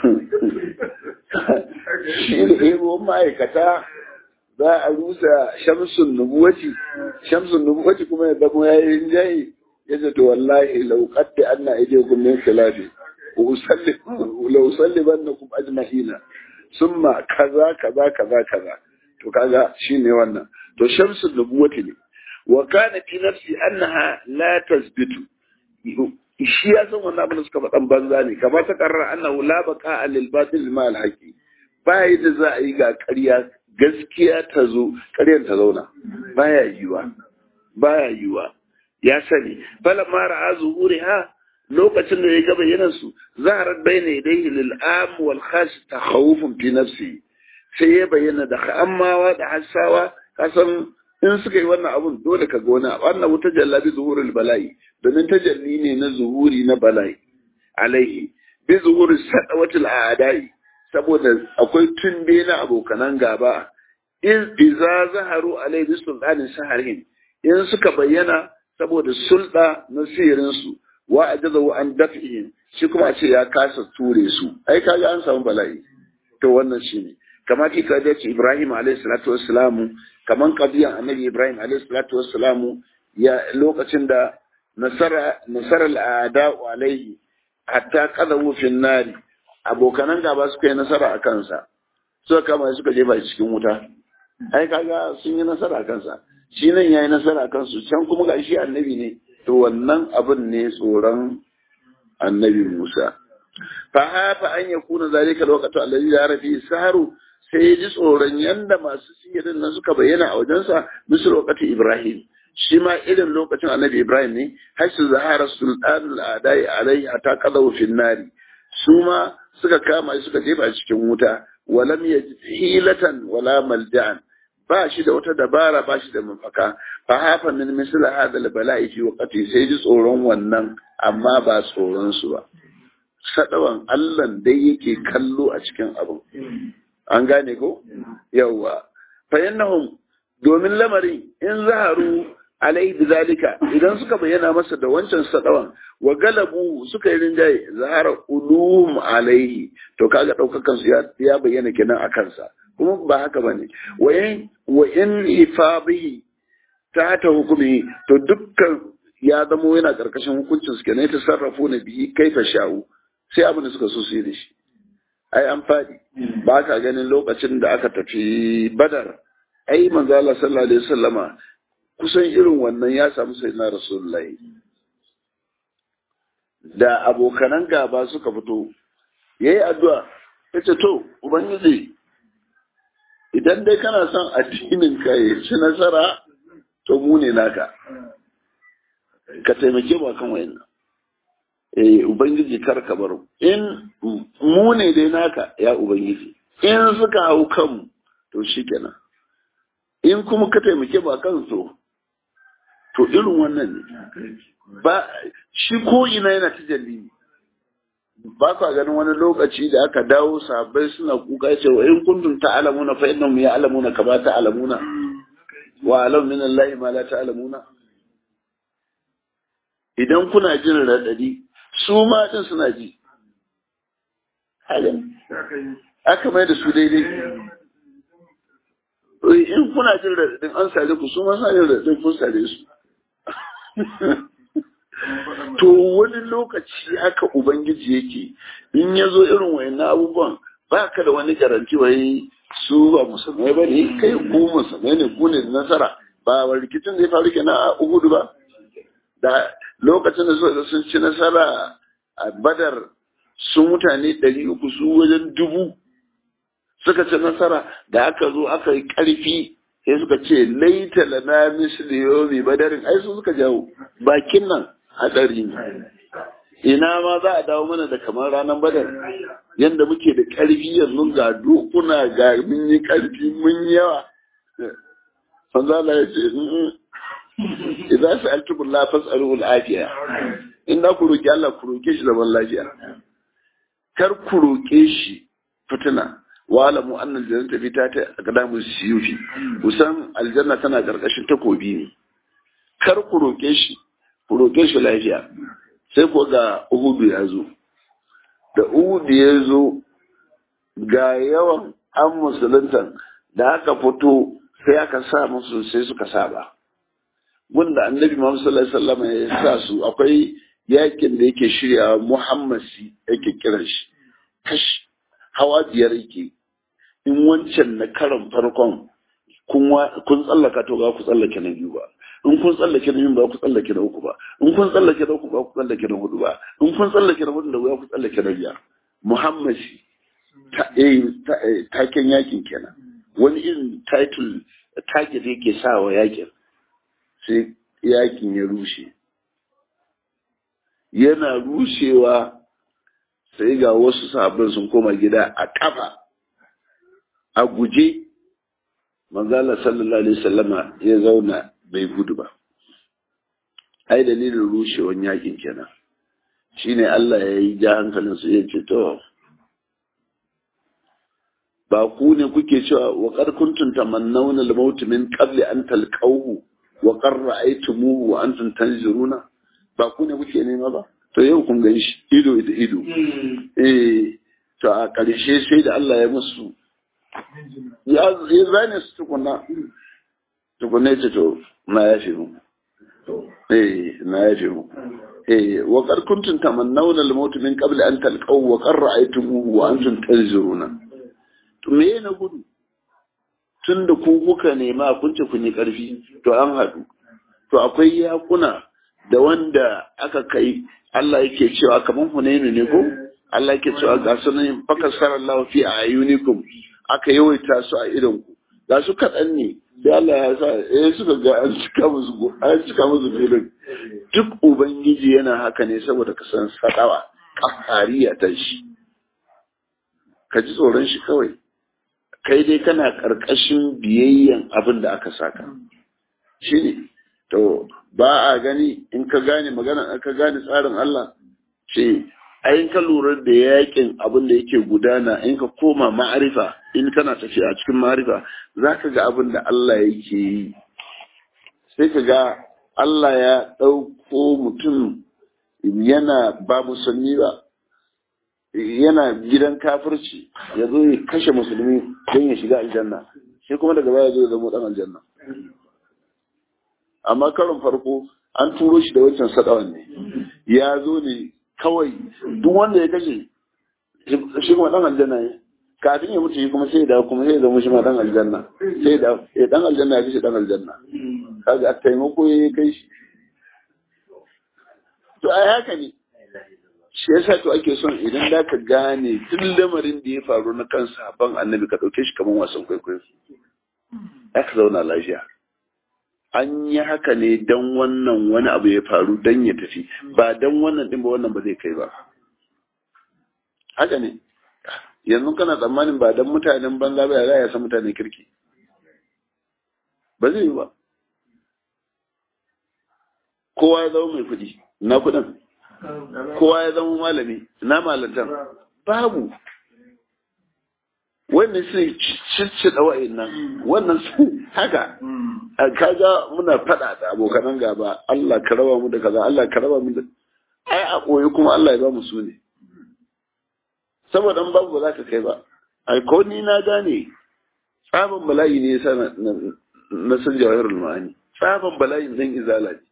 S1: shi da ego ma'aikata za a rusa shamsun nubuwati kuma ya zama ya yi rinjaye ya ce to wallahi lauƙatte an na ide gumin filafi lausalli ban na kuma ajma'ina sun ma kaza to kaga shi ne wannan to shamsun nubuwati ne wa kana fi nafsi annaha la tasbitu shi ya san wannan abin da suka faɗan banza ne kamar ta karrar annahu la baqa lil batil ma al haqi bai da za a yi ga ƙarya gaskiya ta zo ƙaryar ta zauna baya yiwa ya sani falamma ra'a zuhuriha lokacin da ya ga bayyanar su zaharat bayna yadayhi lil am wal khas takhawufun fi nafsi sai ya bayyana da ammawa da hasawa kasan in suka yi wannan abun dole ka ga wannan wuta jallabi zuhurul bala'i domin tajalli ne na zuhuri na bala'i alaihi bi zuhuri sadawatul a'da'i saboda akwai tumbe na abokanan gaba iza zaharu alaihi bi sultanin saharin in suka bayyana saboda sulɗa na sihirinsu wa ajazahu an daf'ihim shi kuma a ce ya kasa ture su ai kaga an samu bala'i to wannan shine kamar ki kaje ce Ibrahim alayhi salatu wassalamu kaman qadiyan annabi Ibrahim alayhi salatu wassalamu ya lokacin da nasara al-a'da'u alayhi hatta qadawu fi nari abokanan gaba suka yi nasara a kansa suka kama suka jefa shi cikin wuta ai kaga sun yi nasara a kansa shi nan yayi nasara a kansu can kuma ga shi annabi ne to wannan abin ne tsoron annabi Musa fa hafa an yakuna zalika lokacin allazi ya rafi saharu sai ya ji tsoron yanda masu sihirin nan suka bayyana a wajensa misal lokacin Ibrahim shi ma irin lokacin annabi Ibrahim ne hasu zahara sultanul adai alai ata qadaw fi nari su ma suka kama shi suka jefa cikin wuta walam yajid hilatan wala malja'an ba shi da wata dabara ba shi da mafaka fa hafa min misal hadal bala'i fi waqti sai ji tsoron wannan amma ba tsoron su ba sadawan Allah dai yake kallo a cikin abu an gane ko yawa fa yanahum domin lamarin in zaharu alai bizalika idan suka bayyana masa da wancan sadawan wa galabu suka yi rinjaye zahara ulum alaihi to kaga daukakan su ya bayyana kenan a kansa kuma ba haka bane wa in ifabihi ta hukumi to dukkan ya zamo yana karkashin hukuncin su kenan ta sarrafu na bihi kaifa sha'u sai abin da suka so su yi da shi ai an faɗi ba ka ganin lokacin da aka tafi badar ai manzo Allah sallallahu alaihi wasallama kusan irin wannan ya samu sayyidina rasulullahi da abokanan gaba suka fito yayi addu'a yace to ubangiji idan dai kana son addinin ka ya ci nasara to mu ne naka ka taimake mu kan wayannan ubangiji kar ka baro in mu ne dai naka ya ubangiji in suka hau kanmu to shikenan in kuma ka taimake mu kan to irin wannan ne ba shi ko ina yana tajalli ba ka ganin wani lokaci da aka dawo sahabbai suna kuka cewa in kuntum ta'lamuna fa innahum ya'lamuna kama ta'lamuna wa alam min Allah ma la ta'lamuna idan kuna jin radadi su ma din suna ji halin aka mai da su daidai in kuna jin radadin an sare ku su ma suna jin radadin kun sare su to wani lokaci haka ubangiji yake in ya zo irin wayannan abubuwan ba ka da wani garanti wai su ba musulmai ba ne kai ku musulmai ne ku ne nasara ba wa rikicin da ya faru kenan a Uhudu ba da lokacin da sun ci nasara a Badar sun mutane 300 su wajen 1000 suka ci nasara da aka zo aka yi karfi sai suka ce laita lana misli yomi badarin ai su suka jawo bakin nan hadari ne ina ma za a dawo mana da kamar ranar badar yadda muke da ƙarfi yanzu ga dokuna ga mun yi ƙarfi mun yawa sanzala ya ce idan su altubun lafas al'ul afiya in da ku roƙi Allah ku roƙe shi zaman lafiya kar ku roƙe shi fitina wa alamu annal jannata fi ta aqdamu siyufi kusan aljanna tana karkashin takobi ne kar ku roƙe shi ku roƙe shi lafiya sai ko ga Uhudu ya zo da Uhudu ya zo ga yawan an musuluntan da aka fito sai aka sa musu sai suka saba wanda annabi Muhammad sallallahu alaihi wasallam ya sa su akwai yakin da yake shirya Muhammasi yake kiran shi kash hawa biyar yake in wancan na karan farkon kun tsallaka to ga ku tsallake na biyu ba in kun tsallake na biyu ba ku tsallake na uku ba in kun tsallake na uku ba ku tsallake na hudu ba in kun tsallake na hudu da ku tsallake na biyar Muhammasi taken yakin kenan wani irin title target yake sa wa yakin, sai yakin ya rushe. Yana rushewa sai ga wasu sahabban sun koma gida a kafa a guje. Manzala sallallahu alaihi wasallama ya zauna bai gudu ba. Ai dalilin rushewan yakin kenan. Shine Allah ya yi ja hankalin su ya ce to ba ku ne kuke cewa wa qad kuntum tamannawna al-maut min qabli an talqahu wa qad ra'aytumuhu wa antum tanzuruna, ba ku ne kuke nema ba, to yau kun gan shi ido da ido. To a ƙarshe sai da Allah ya musu ya zane su tukuna ce to na yafe mu, na yafe mu. wa qad kuntum tamannawna al-maut min qabli an talqahu wa qad ra'aytumuhu wa antum tanzuruna. To me na gudu? Tunda ku kuka nema kun ce kun yi karfi, to an haɗu. To akwai yakuna da wanda aka kai Allah yake cewa kaman Hunainu ne ko? Allah yake cewa ga sunan fakasara Allah fi ayunikum, aka yawaita su a idan ku. Ga su kaɗan ne, sai Allah ya sa suka ga an cika musu filin. Duk Ubangiji yana haka ne saboda ka san sadawa, kahariya ta shi. Ka ji tsoron shi kawai. Kai dai kana ƙarƙashin biyayyen abin da aka saka. Shi ne, to ba a gani in ka gane magana, ka gane tsarin Allah, ce, ayin ka lura da yakin abin da yake gudana, in ka koma ma'arifa, in kana tafi a cikin ma'arifa, za ka ga abin da Allah yake yi. Sai ka ga Allah ya ɗauko mutum yana ba musulmi ba, yana gidan kafirci, ya zo ya kashe musulmi don ya shiga aljanna, shi kuma daga baya zo ya zama ɗan aljanna. Amma karon farko an turo shi da wancan sadawan ne, ya zo ne kawai duk wanda ya kashe shi kuma ɗan aljanna ne, kafin ya mutu shi kuma sai da kuma sai ya zama shi ma ɗan aljanna, sai da ɗan aljanna ya kashe ɗan aljanna, kaga a taimako ya kai shi. To ai haka ne. Shi yasa to ake son idan da ka gane duk lamarin da ya faru na kan sahabban annabi ka ɗauke shi kamar wasan kwaikwayo. Aka zauna lafiya. An yi haka ne don wannan wani abu ya faru don ya tafi, ba don wannan ɗin ba wannan ba zai kai ba. Haka ne. Yanzu kana tsammanin ba don mutanen banza ba ya san mutanen kirki. Ba zai yi ba. Kowa ya zama mai kuɗi, na kuɗin. Kowa ya zama malami, na malantan. Babu. Wannan sai ciccida wa'in nan, wannan haka. Kaga muna faɗa da abokanan gaba, Allah ka raba mu da kaza, Allah ka raba mu da. Ai a koyi kuma Allah ya ba mu su ne. Saboda babu ba za ka kai ba. Ai ko ni na gane tsaban bala'i ne yasa na san jawahirul ma'ani. Tsaban bala'in dan izala ne.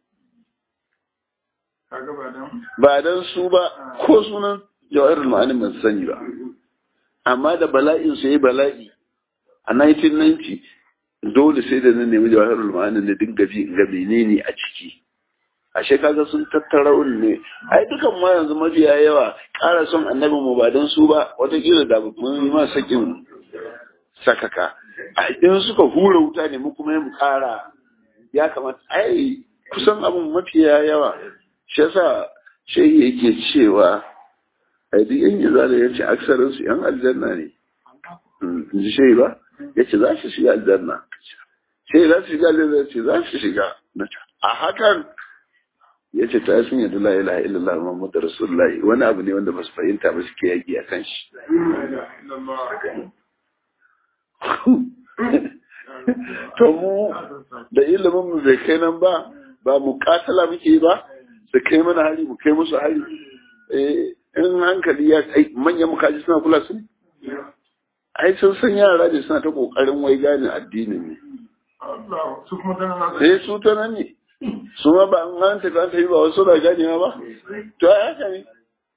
S1: Ba dan su ba ko sunan jawahirul ma'ani ban sani ba. Amma da bala'in su yi bala'i a 1990 dole sai da na nemi jawahirul ma'ani da dinga bi ga menene a ciki. Ashe kaga sun tattara ne. Ai dukan ma yanzu mafiya yawa ƙara son annabin mu ba dan su ba, watakila da mun yi ma sakin sakaka. In suka hura wuta ne mu kuma mu ƙara, ya kamata ai kusan abin mafiya yawa. Shi yasa shehi yake cewa ai duk yan izala ya ce aksarin su yan aljanna ne. In ji shehi ba? Ya ce za su shiga aljanna. Shehi za su shiga aljanna, ya ce za su shiga. A hakan ya ce ta sun yadda la ilaha illallah Muhammadu Rasulullahi, wani abu ne wanda ba su fahimta ba suke yaki a kan shi. To mu da ilimin mu bai kai nan ba mu katala muke ba, da kai mana hari mu kai musu hari. In hankali ya kai manyan mukaji suna kula su ne? Ai sun san yara da suna ta kokarin wai gane addinin ne. Su ta nan ne. Su ma ba an tafi an tafi ba wasu da ganewa ba? To ai haka ne.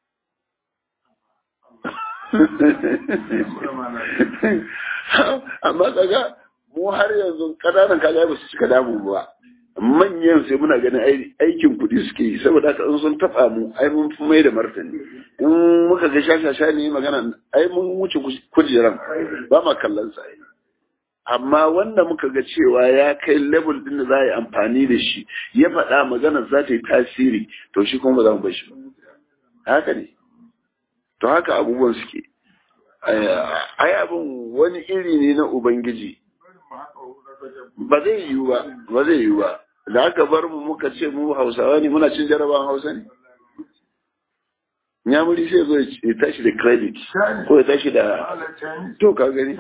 S1: Amma kaga mu har yanzu ƙananan kaga ba su cika damu ba. Manyan sai muna ganin aikin kuɗi suke yi, saboda haka in sun taɓa mu ai mun fi mai da martani. In muka ga shashasha ne magana ai mun wuce kujeran ba ma kallon sa. amma wanda muka ga cewa ya kai level din da za a yi amfani da shi ya faɗa maganar za ta yi tasiri to shi kuma ba za mu bar shi ba haka ne to haka abubuwan suke ai abin wani iri ne na ubangiji ba zai yiwu ba da aka bar mu muka ce mu hausawa ne muna cin jarabawan hausa ne nyamuri sai zo ya tashi da credit ko ya tashi da to ka gani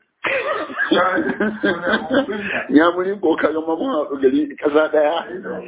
S1: nyamuri ko ka ga mamun haɗu gari ƙasa ɗaya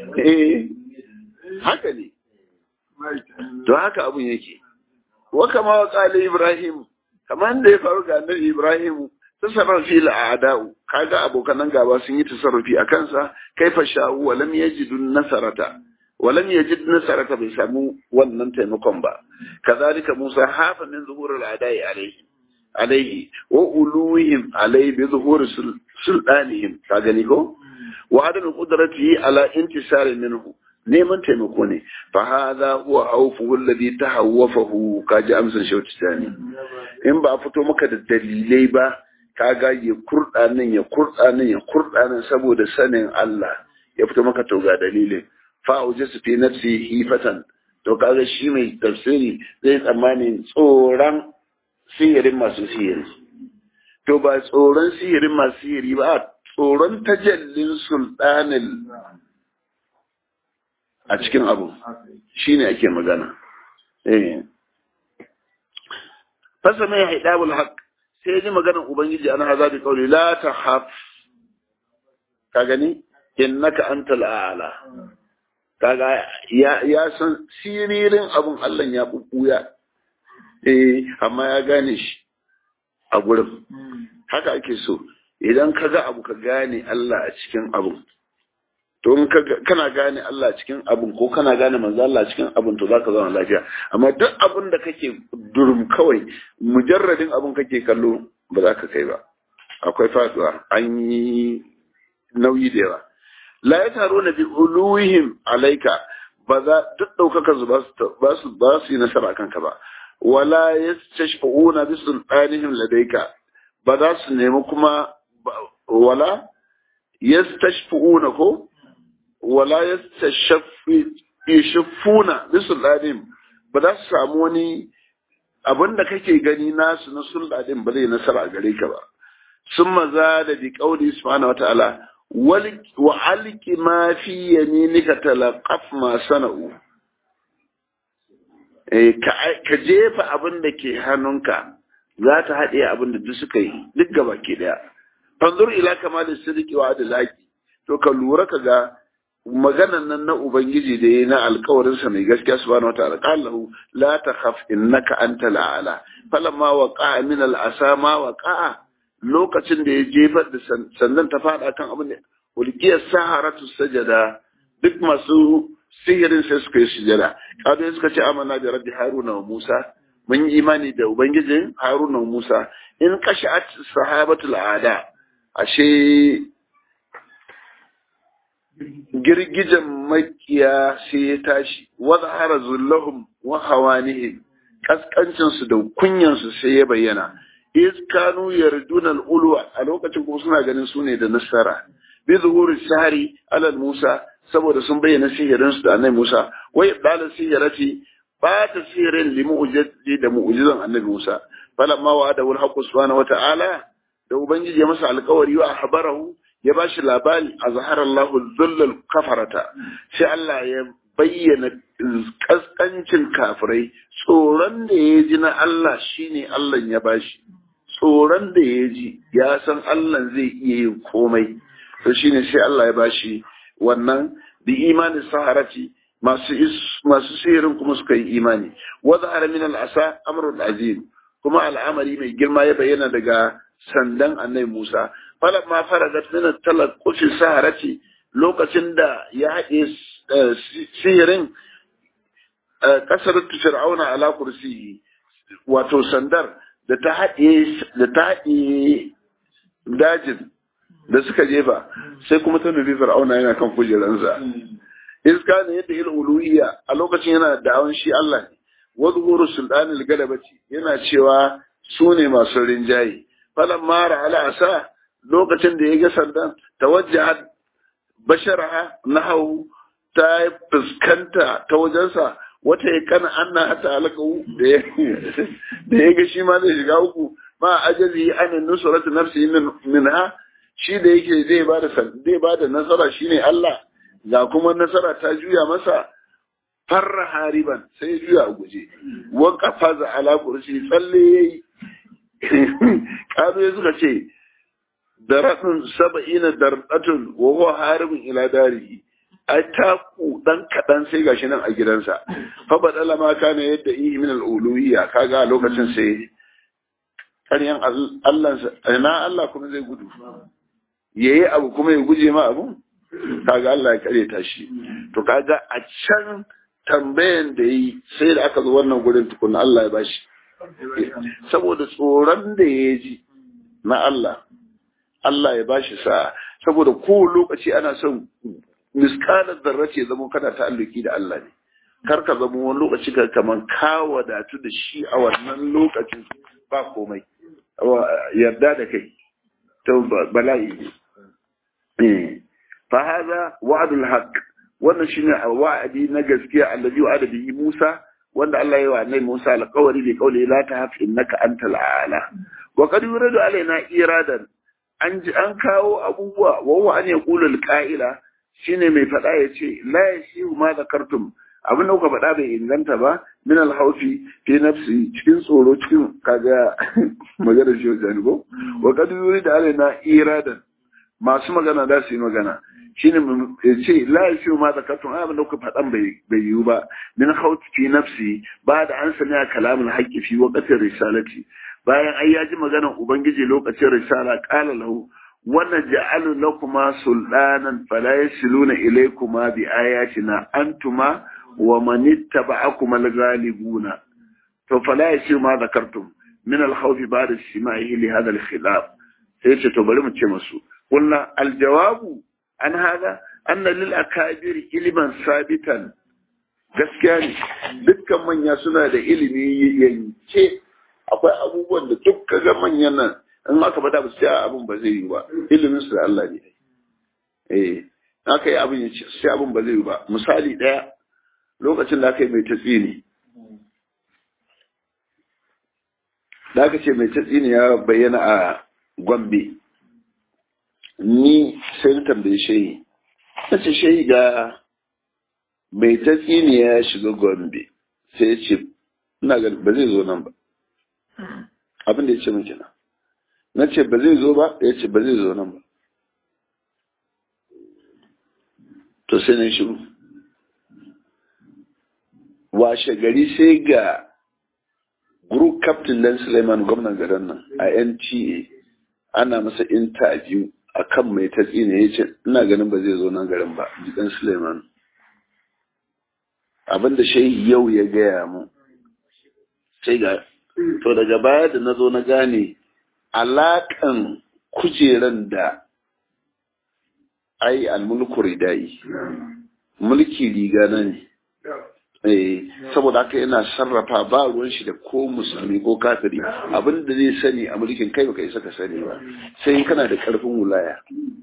S1: haka ne to haka abun yake wa kama wa qala ibrahim kamar da ya faru ga annabi ibrahim tasarrufi al'ada'u kaga abokanan gaba sun yi tasarrufi a kansa kaifa sha'u wa lam yajidu nasarata bai samu wannan taimakon ba kazalika musa hafa min zuhur al'ada'i alaihi wa uluhim alaihi bi zuhur sultanihim ka gani ko wa adam qudratihi ala intisari minhu neman taimako ne fa hadha huwa hawfu alladhi tahawwafahu kaji amsan shauci tani in ba fito maka da dalilai ba kaga ya kurda nan saboda sanin Allah ya fito maka to ga dalilin fa ujisu fi nafsi hifatan to kaga shi mai tafsiri zai tsammani tsoron sihirin masu sihiri to ba tsoron sihirin masu sihiri ba tsoron tajallin sultanil a cikin abu shine ake magana fasa mai haidabul haq sai ji maganar ubangiji ana azabi kauli la tahaf ka gani innaka antal a'la kaga ya san siririn abun Allah ya bubbuya amma ya gane shi a gurin haka ake so idan kaga abu ka gane Allah a cikin abu to in kana gane Allah cikin abun ko kana gane manzo Allah cikin abun to zaka zauna lafiya amma duk abun da kake durum kawai mujarradin abun kake kallo ba za ka kai ba akwai faduwa an yi nauyi da yawa la yataruna bi uluhim alayka ba za duk daukakar su ba su yi nasara kanka ba wala yastashfa'una bi sultanihim ladayka ba za su nemi kuma wala yastashfa'una ko wala yastashfuna bi sultanihim ba za su samu wani abin da kake gani nasu na sultanin ba zai nasara gare ka ba sun maza da bi kauli subhanahu wataala wa alki ma fi yaminika talaqaf ma sana'u ka jefa abin da ke hannunka za ta haɗe abin da duk suka yi duk gaba ke daya fanzur ila kamalin sidiki wa adalaki to ka lura ka ga maganan nan na ubangiji da yayi na alƙawarin sa mai gaskiya subhanahu wataala qallahu la takhaf innaka antal a'la falamma waqa'a min al-asama waqa'a lokacin da ya jefar da sandan ta fada kan abin da ulqiya saharatu sajada duk masu sihirin sai suka yi sujada kaga suka ce amanna bi rabbi haruna wa musa mun yi imani da ubangijin haruna wa musa in kashat sahabatul ada ashe girgijen makiya sai ya tashi wa zahara zullahum wa hawanihim kaskancin su da kunyan su sai ya bayyana iz kanu yarduna al-ulwa a lokacin kuma suna ganin su ne da nasara bi zuhuri sahari alal musa saboda sun bayyana sihirin su da annabi musa wai ibdala sihirati ba ta sihirin li mu'jizi da mu'jizan annabi musa falamma wa'ada wal haqq subhanahu wa ta'ala da ubangiji ya masa alƙawari wa ahbarahu ya ba shi labari a zaharar Allahu zullal kafarata sai Allah ya bayyana kaskancin kafirai tsoron da ya ji na Allah shine Allah ya bashi tsoron da ya ji ya san Allah zai iya yin komai to shine sai Allah ya bashi wannan bi imanin saharati masu sihirin kuma suka yi imani wa zahara min al-asa amrun azim kuma al'amari mai girma ya bayyana daga sandan annabi Musa falamma faragat min at-talaqquf saharati lokacin da ya haɗe sihirin kasar fir'auna ala kursiyi wato sandar da ta haɗe dajin da suka jefa sai kuma ta nufi fir'auna yana kan kujeransa iska ne yadda il uluhiyya a lokacin yana da da'awan shi Allah ne wa zuhuru sultanil galabati yana cewa su ne masu rinjaye falamma ra'ala asa lokacin da ya ga sandan tawajjahat basharaha nahawu ta fuskanta ta wajensa wata ya kana anna hatta alaqahu da ya ga shi ma zai shiga uku ma ajazi an nusrat nafsi minha shi da yake zai bada nasara shine Allah ga kuma nasara ta juya masa farra hariban sai juya a guje wa qafaza ala kursi tsalle yayi kazo suka ce daratun 70 daratun wa huwa haribun ila darihi ai taku dan kadan sai gashi nan a gidansa fa badala ma kana yadda yi min al-uluhiyya kaga a lokacin sai ƙaryan Allah na Allah kuma zai gudu yayi abu kuma ya guje ma abu kaga Allah ya kare ta shi to kaga a can tambayan da yi sai da aka zo wannan gurin tukun Allah ya bashi saboda tsoron da ya ji na Allah ya bashi sa saboda ko lokaci ana son miskalar zarrace zama kana ta'alluki da Allah ne kar ka zama wani lokaci ka kaman ka wadatu da shi a wannan lokacin ba komai yarda da kai to bala'i fa hada wa'dul haqq wannan shine wa'adi na gaskiya allazi wa'ada bihi Musa wanda Allah ya yi wa annabi Musa alƙawari bi qawli la tahaf innaka antal a'la wa qad yuradu alaina iradan an kawo abubuwa wa huwa an yaqulu al-qa'ila shine mai faɗa ya ce la yashihu ma zakartum abin da kuka faɗa bai inganta ba min alhaufi fi nafsi cikin tsoro cikin kaga magana shi wajen go wa kad yuri da alaina iradan masu magana da su yi magana shine ya ce la yashihu ma zakartum abin da kuka faɗan bai yiwu ba min alhaufi fi nafsi ba da an sami kalamul haqqi fi waqti risalati bayan ai ya ji maganar ubangiji lokacin risala qala lahu ونجعل لكما سلطانا فلا يصلون إليكما بآياتنا أنتما ومن اتبعكما الغالبون فلا يصير ما ذكرتم من الخوف بعد استماعه لهذا الخلاف سيتبرم التمسو قلنا الجواب عن هذا أن للأكابر علما ثابتا gaskiya ne dukkan manya suna da ilimi yanke akwai abubuwan da duk kaga manyan nan in aka bada ba sai abin ba zai yi ba ilimin su da Allah ne aka yi abin sai abin ba zai yi ba misali daya lokacin da aka yi mai tatsini da aka ce mai tatsini ya bayyana a Gombe ni sai na tambaye shehi na ce shehi ga mai tatsini ya shiga Gombe sai ya ce ina ga ba zai zo nan ba abin da ya ce min kenan na ce ba zai zo ba ya ce ba zai zo nan ba to sai na shiru washe gari sai ga group captain dan Suleiman gwamnan garin nan a NTA ana masa interview akan mai tatsi ne ya ce ina ganin ba zai zo nan garin ba dan Suleiman abinda shehi yau ya gaya mu sai ga to daga baya da na zo na gane alaƙan kujeran da ai almulku ridai mulki riga na ne saboda haka yana sarrafa ba ruwan shi da ko musulmi ko kafiri abin da zai sani a mulkin kai baka isa ka sani ba sai kana da karfin wulaya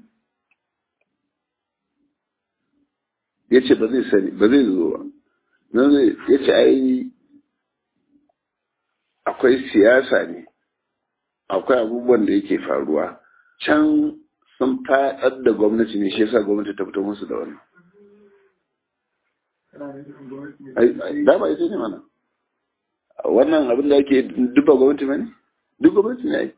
S1: yace ba zai sani ba zai zo ba nan yace ai akwai siyasa ne akwai abubuwan da yake faruwa can sun faɗar da gwamnati ne shi yasa gwamnati ta fito musu da wannan dama ita ne mana wannan abin da ake duba gwamnati ba ne duk gwamnati ne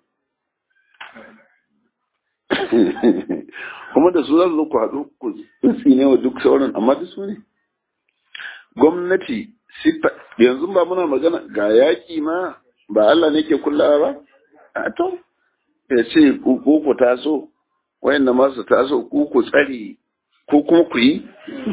S1: kuma da su za su zo ku haɗu ku tsine wa duk sauran amma duk su ne gwamnati yanzu ba muna magana ga yaƙi ma ba Allah ne ke kullawa ba a to ya ce ku taso wayannan masu taso ku tsari ko kuma ku yi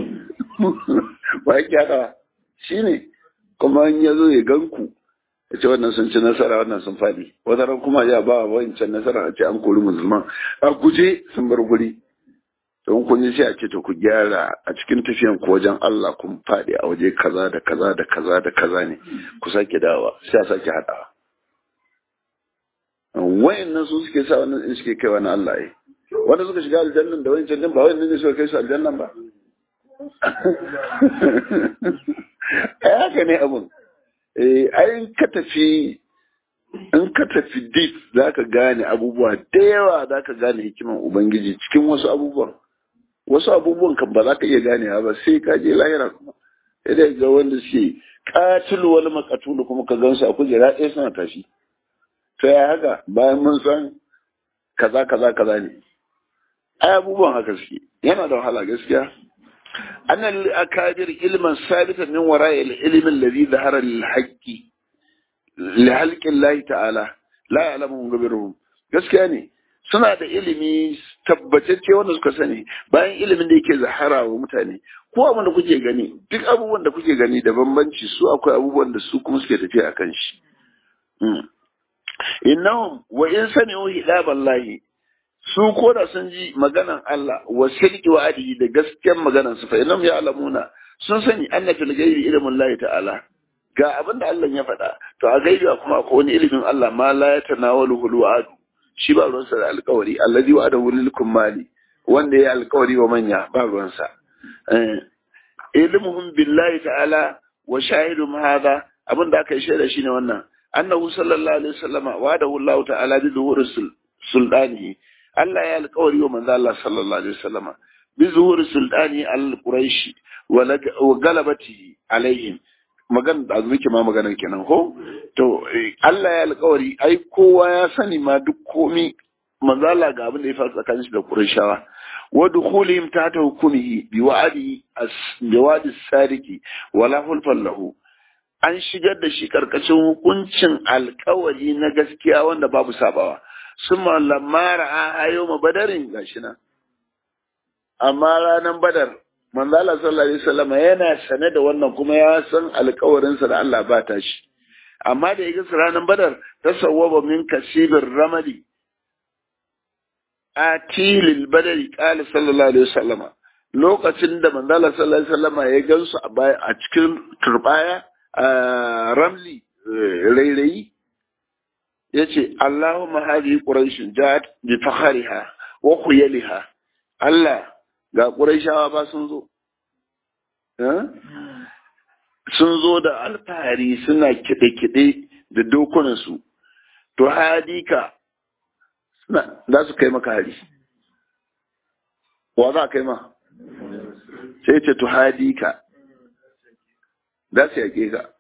S1: ba ya haɗa shi ne kuma an yazo ya ganku ya ce wannan sun ci nasara wannan sun faɗi wata ran kuma ya ba wancan nasara a ce an kori musulman a guje sun bar guri don kun yi sai a ce to ku gyara a cikin tafiyan ku wajen Allah kun faɗi a waje kaza da kaza da kaza da kaza ne ku sake dawa sai a sake haɗawa wayannan su suke sa wannan in suke kai wani Allah ai wanda suka shiga aljannan da wayancan din ba wayannan ne suka kai su aljannan ba ai haka ne abun ai in ka tafi deep zaka gane abubuwa da yawa zaka gane hikiman ubangiji cikin wasu abubuwan kan ba za ka iya ganewa ba sai ka je lahira kuma sai dai ga wanda suke katilu wani makatulu kuma ka gansu a kujera ɗaya suna tashi sai ya haka bayan mun san kaza ne ai abubuwan haka suke yana da wahala gaskiya annal akabir ilman sabitan min wara'i al-ilm alladhi dhahara lil-haqqi li halqi Allah ta'ala la ya'lamu ghayruhum gaskiya ne suna da ilimi tabbatacce wanda suka sani bayan ilimin da yake zahara wa mutane ko abin da kuke gani duk abubuwan da kuke gani da bambanci su akwai abubuwan da su kuma suke tafiya akan shi innahum wa in sami'u hidaballahi su ko da sun ji maganan Allah wa sidqi wa adihi da gaskiyar maganan su fa innahum ya'lamuna sun sani anna fil ghaibi ilmun Allah ta'ala ga abin da Allah ya faɗa to a gaibi kuma akwai wani ilimin Allah ma la yatanawalu hulwa'adu shi ba ruwansa da alkawari allazi wa adahu lil kumali wanda ya alkawari wa manya ba ruwansa ilmuhum billahi ta'ala wa shahidum hadha abin da aka yi shaida shine wannan annahu sallallahu alaihi wasallama wa adahu Allah ta'ala bi zuhuri sultani Allah ya alkawari wa manzo Allah sallallahu alaihi wasallama bi zuhuri sultani al-quraishi wa galabati alaihim magana da azuki ma maganar kenan ko to Allah ya alƙawari ai kowa ya sani ma duk komi manzo Allah ga abin da ya faru tsakanin shi da Qurayshawa wa dukhulihim tahta hukmihi bi wa'di as-jawadi as-sadiqi wala hulfan lahu an shigar da shi karkashin hukuncin alƙawari na gaskiya wanda babu sabawa summa lamma ra'a yawma badarin gashi nan amma ranan badar manzo Allah sallallahu alaihi wasallam yana sane da wannan kuma ya san alƙawarin sa da Allah ba ta shi amma da yake ranar badar tasawwaba min kasibir ramadi atilil badari qala sallallahu alaihi wasallam lokacin da manzo Allah sallallahu alaihi wasallam ya gansu a cikin turbaya ramli rairayi yace Allahumma hadi quraish ja'at bi fakhariha wa khuyaliha Allah ga Qurayshawa ba sun zo sun zo da alfahari suna kiɗe-kiɗe da dokunansu to hadika za su kai maka hari wa za a kai ma sai ce to hadika za su yake ka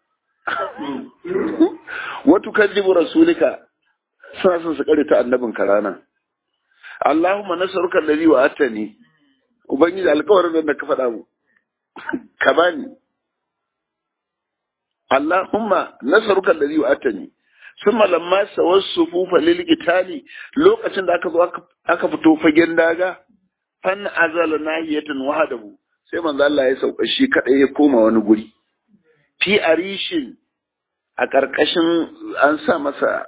S1: watu kaddibu rasulika suna son su ta annabin karana Allahumma nasaruka alladhi wa'atani ubangiji alƙawarin da ka faɗa mu ka bani Allahumma nasaruka alladhi wa'atani thumma lamma sawassufu lil qitali lokacin da aka zo aka fito fagen daga fan azala nahiyatan wahdahu sai manzo Allah ya sauka shi kadai ya koma wani guri fi arishin a karkashin an sa masa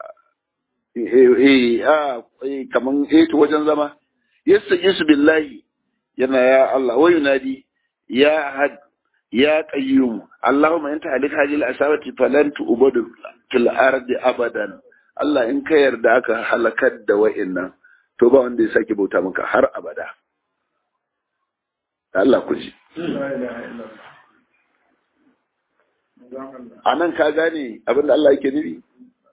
S1: kaman wajen zama yastajisu billahi yana ya Allah wa yunadi ya ahad ya qayyum Allahumma anta halik hadhihi al-asabati falan tu'badu fil ardi abadan Allah in ka yarda aka halakar da wa'annan to ba wanda ya sake bauta maka har abada Allah ku ji anan ka gane abinda Allah yake nufi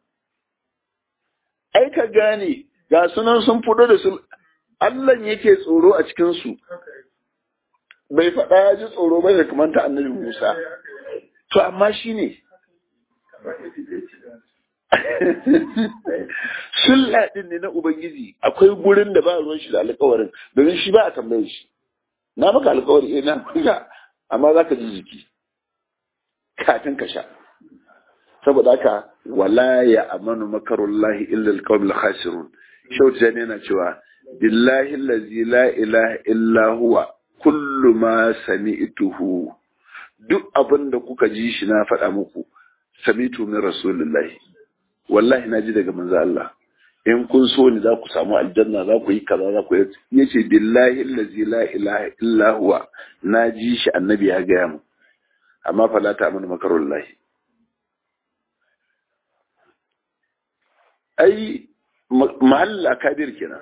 S1: ai ka gane ga sunan sun fudo da su Allah yake tsoro a cikin su bai faɗa ya ji tsoro bai da kamar ta annabi Musa to amma shine sulla din ne na ubangiji akwai gurin da ba ruwan shi da alƙawarin domin shi ba a tambaye shi na maka alƙawari na maka amma zaka ji jiki kafin ka sha saboda haka wala ya amanu makarullahi illa alqawmul khasirun shautan yana cewa billahi allazi la ilaha illa huwa kullu ma sami'tuhu duk abin da kuka ji shi na faɗa muku sami'tu min rasulillahi wallahi naji daga manzo Allah in kun so ni za ku samu aljanna za ku yi kaza za ku yi yace billahi allazi la ilaha illa huwa naji shi annabi ya gaya mu amma fa la ta'manu makarullahi ai mahalla kabir kenan.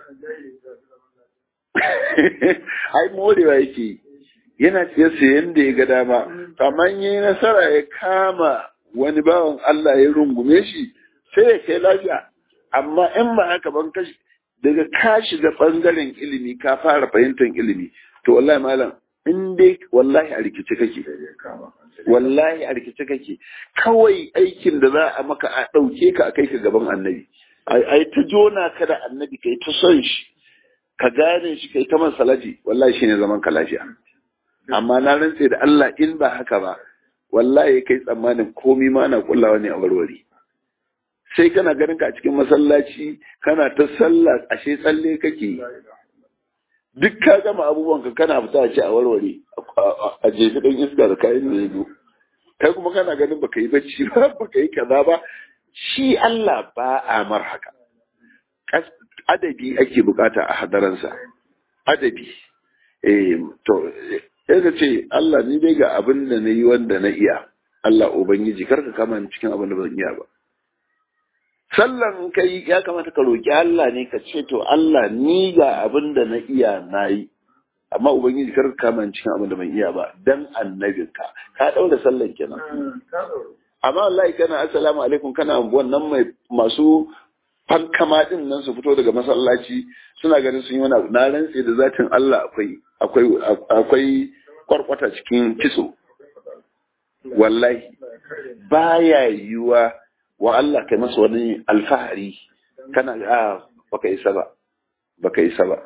S1: Ai morewa yake yana sayen da ya ga dama, amma yayi nasara ya kama wani bawan Allah ya rungume shi sai ya kai lafiya. Amma in ba haka ban kashi daga ka shiga bangaren ilimi ka fara fahimtar ilimi, to wallahi malam in dai wallahi a rikice kake, wallahi a rikice kake. Kawai aikin da za a maka a ɗauke ka a kai ka gaban annabi, ai ta jona ka da annabi kai ta son shi, ka gane shi kai ta masalaji, wallahi shine zaman ka lafiya. Amma na rantse da Allah in ba haka ba, wallahi kai tsammanin komai ma na kullawa ne a warware. Sai kana ganin ka a cikin masallaci kana ta sallah, ashe tsalle kake. Duk ka gama abubuwan ka kana fita a ce a warware, a jefi dan iska da kayan da yazo. Kai kuma kana ganin baka yi bacci ba, baka yi kaza ba. Shi Allah ba a mar haka. Adabi ake bukata a hadaransa. Adabi. To sai ka ce Allah ni dai ga abin da na yi wanda na iya. Allah Ubangiji karka kama ni cikin abin da ban iya ba. Sallan kai ya kamata ka roƙi Allah ne ka ce to Allah ni ga abin da na iya na yi. Amma Ubangiji karka kama ni cikin abin da ban iya ba dan annabinka. Ka daura sallan kenan. Amma wallahi kana assalamu alaikum kana wannan mai masu fankama din nan su fito daga masallaci suna ganin sun yi wani abu. Na rantse da zatin Allah akwai kwarkwata cikin kiso. Wallahi baya yiwa wa Allah kai masa wani alfahari kana baka isa ba.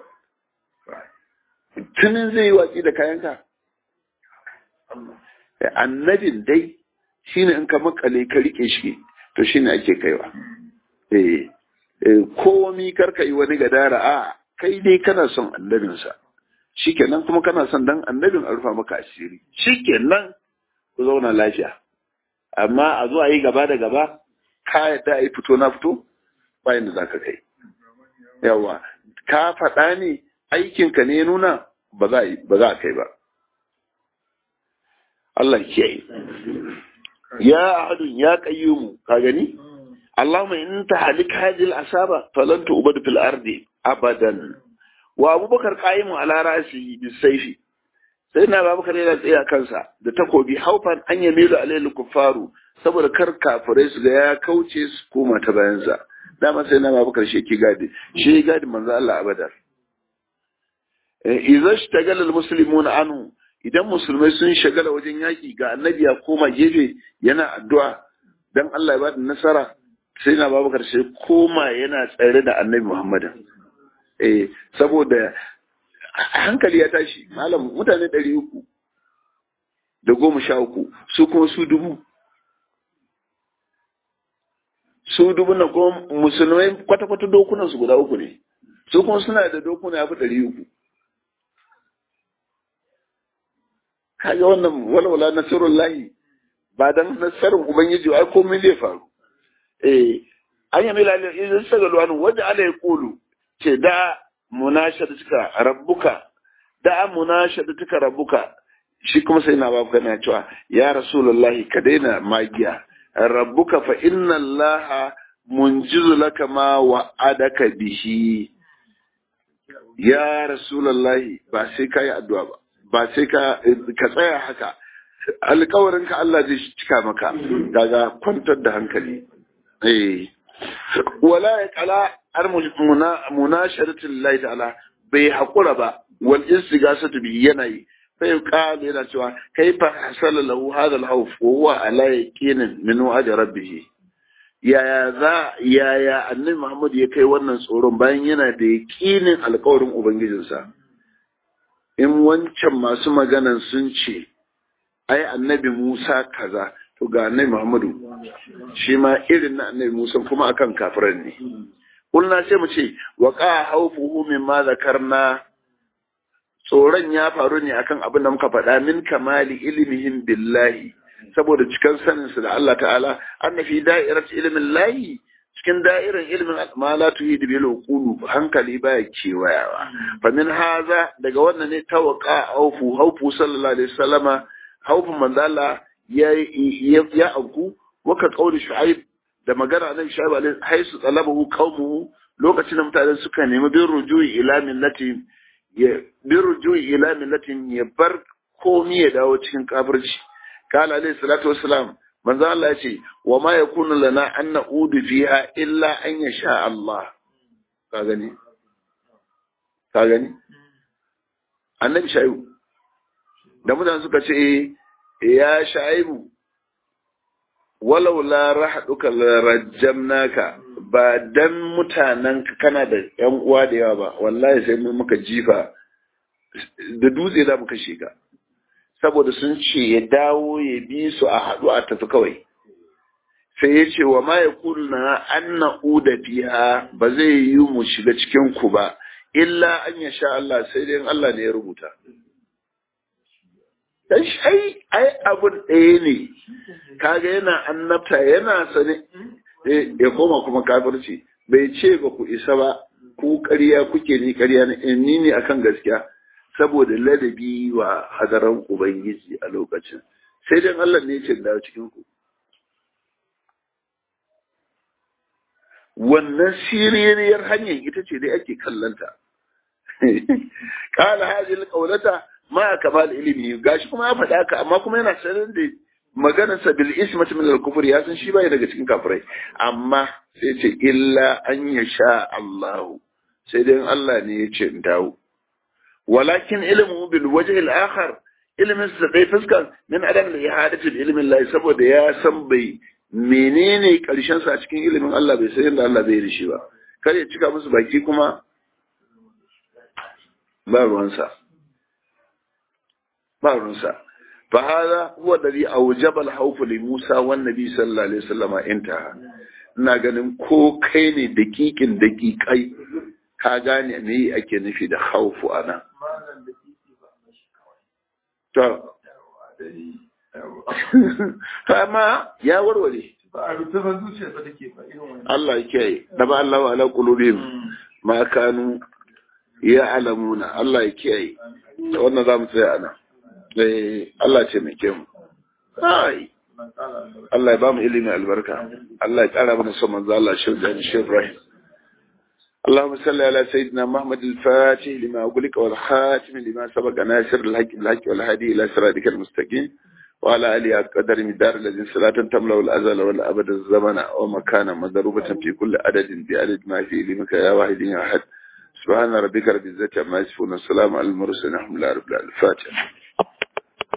S1: Tunin zai yi watsi da kayanka. Annabin dai shine in ka makale ka rike shi to shine ake kaiwa. Komi karka yi wani gadara, kai dai kana son annabinsa. Shikenan kuma kana son dan annabin a rufa maka asiri. Shikenan ku zauna lafiya. Amma a zo a yi gaba da gaba, ka yadda a yi fito na fito bayan da zaka kai. Yawa, ka faɗa ne aikinka ne nuna ba za a kai ba. Allah kiyaye. Ya ahadun ya qayyumu, ka gani? Allahumma in tahlik hadhihi al-asaba falan tu'bad fil ardi abadan. Wa Abubakar qa'imu ala ra'sihi bisayfi. Sai na Abubakar yana tsaye a kansa da takobi haufan an yamilu alayhi kuffaru saboda kar kafirai su ga ya kauce su koma ta bayansa. Dama sai na Abubakar shi gadi manzo Allah abadar. Idza ishtagala al-muslimuna anhu, idan musulmai sun shagala wajen yaki ga annabi ya koma gefe yana addu'a dan Allah ya bada nasara, sai na Abubakar sai koma yana tsare da annabi Muhammad. Saboda hankali ya tashi, malam mutane 313 su kuma su 1000. Su 1000 na kuma musulmai kwata-kwata dokunan su guda 3 ne, su kuma suna da dokuna ya fi 300. Kaga wannan walwala nasarun lahi ba dan nasarar Ubangiji ai komai zai faru. An yi mila idan suka galu wani wajen ala ya kulu ce da munashadatuka rabbuka, shi kuma sai na babu kana cewa ya rasulullahi ka daina magiya, rabbuka fa inna allaha munjizu laka ma wa'adaka bihi. Ya rasulullahi ba sai ka yi addu'a ba sai ka tsaya haka, alkawarinka Allah zai cika maka. Daga kwantar da hankali. Wala ya kala munasharatin Allah ta'ala bai haƙura ba, wal istighasatu bi yanayi sai qala yana cewa kaifa hasala lahu hadha al-khawf wa huwa ala yaqinin min wa'd rabbih. Yaya annabi Muhammad ya kai wannan tsoron bayan yana da yaqinin alƙawarin ubangijinsa. In wancan masu maganan sun ce ai annabi Musa kaza, to ga annabi Muhammadu shi ma irin na annabi Musa kuma akan kafiran ne. Kulna sai mu ce wa qa hawfuhu mimma zakarna, tsoron ya faru ne akan abin da muka faɗa min kamali ilmihim billahi, saboda cikin sanin su da Allah ta'ala, annafi da'irat ilmin lahi, cikin da'irar ilmin ma la tuhid bil uqulu, hankali baya kewayawa. Fa min haza, daga wannan ne tawaqa hawfu sallallahu alaihi wasallama, hawfun manzo Allah ya auku, waka kauli Shu'aib da magana nan Shu'aib alaihi haisu talabahu qaumuhu, lokacin da mutane suka nemi bin rujui ila millatin ya bar komi ya dawo cikin kafirci. Kala alayhi salatu wassalam, manzo Allah ya ce wa ma yakunu lana an na'udu fiha illa an yasha Allah. Ka gani annabi Shaibu da mutane suka ce ya Shaibu walau la rahaduka rajamnaka, ba dan mutanen kana da yan uwa da yawa ba wallahi sai mun muka jifa da dutse da muka shiga, saboda sun ce ya dawo ya bi su a haɗu a tafi kawai. Sai ya ce wa ma ya kulna an na'uda fiha, ba zai yi mu shiga cikin ku ba illa an ya sha Allah, sai dai Allah ne ya rubuta. Dan ai abun ɗaya ne, kaga yana annabta yana sane ya koma kuma kafirci, bai ce ba ku isa ba, ku ƙarya kuke, ni ƙarya ni ne akan gaskiya, saboda ladabi wa hadaran Ubangiji a lokacin. Sai dai Allah ne ya ce dawo cikin ku. Wannan siririyar hanyar ita ce dai ake kallanta. Kala hajjil kaulata ma kamal ilimi, gashi kuma ya faɗa ka, amma kuma yana sanar da maganarsa bil ismati min al-kufr, ya san shi bai daga cikin kafirai, amma sai ce illa an yasha Allah, sai dai Allah ne ya ce in dawo. Walakin ilmu bil wajh al-akhar, ilmin sa dai fuskan min adam al-ihadati bi ilmi Allah, saboda ya san bai menene karshen sa a cikin ilimin Allah, bai san yadda Allah zai yi shi ba, kar ya cika musu baki kuma ba ruwansa. فهذا هو الذي أوجب الخوف لموسى والنبي صلى الله عليه وسلم. انتهى. ina ganin ko kai ne dakikai ka gane me ake nufi da khawfu ana. To amma ya warware. Allah yake da ba Allah ala qulubihim ma kanu ya'lamuna. Allah yake wannan zamu tsaya ana. Allah ce mai kyau. Allah ya ba mu ilimin albarka. Allah ya kara mana son manzo Allah shirya shirrai. اللهم صل على سيدنا محمد الفاتح لما أغلق والخاتم لما سبق ناصر الحق بالحق والهادي إلى صراطك المستقيم وعلى آله قدر مدار الذين صلاة تملأ الأزل والأبد الزمن ومكانا مضروبة في كل عدد بعدد ما في علمك يا واحد يا أحد. سبحان ربك رب العزة عما يصفون والسلام على المرسلين الحمد لله رب العالمين. الفاتحة.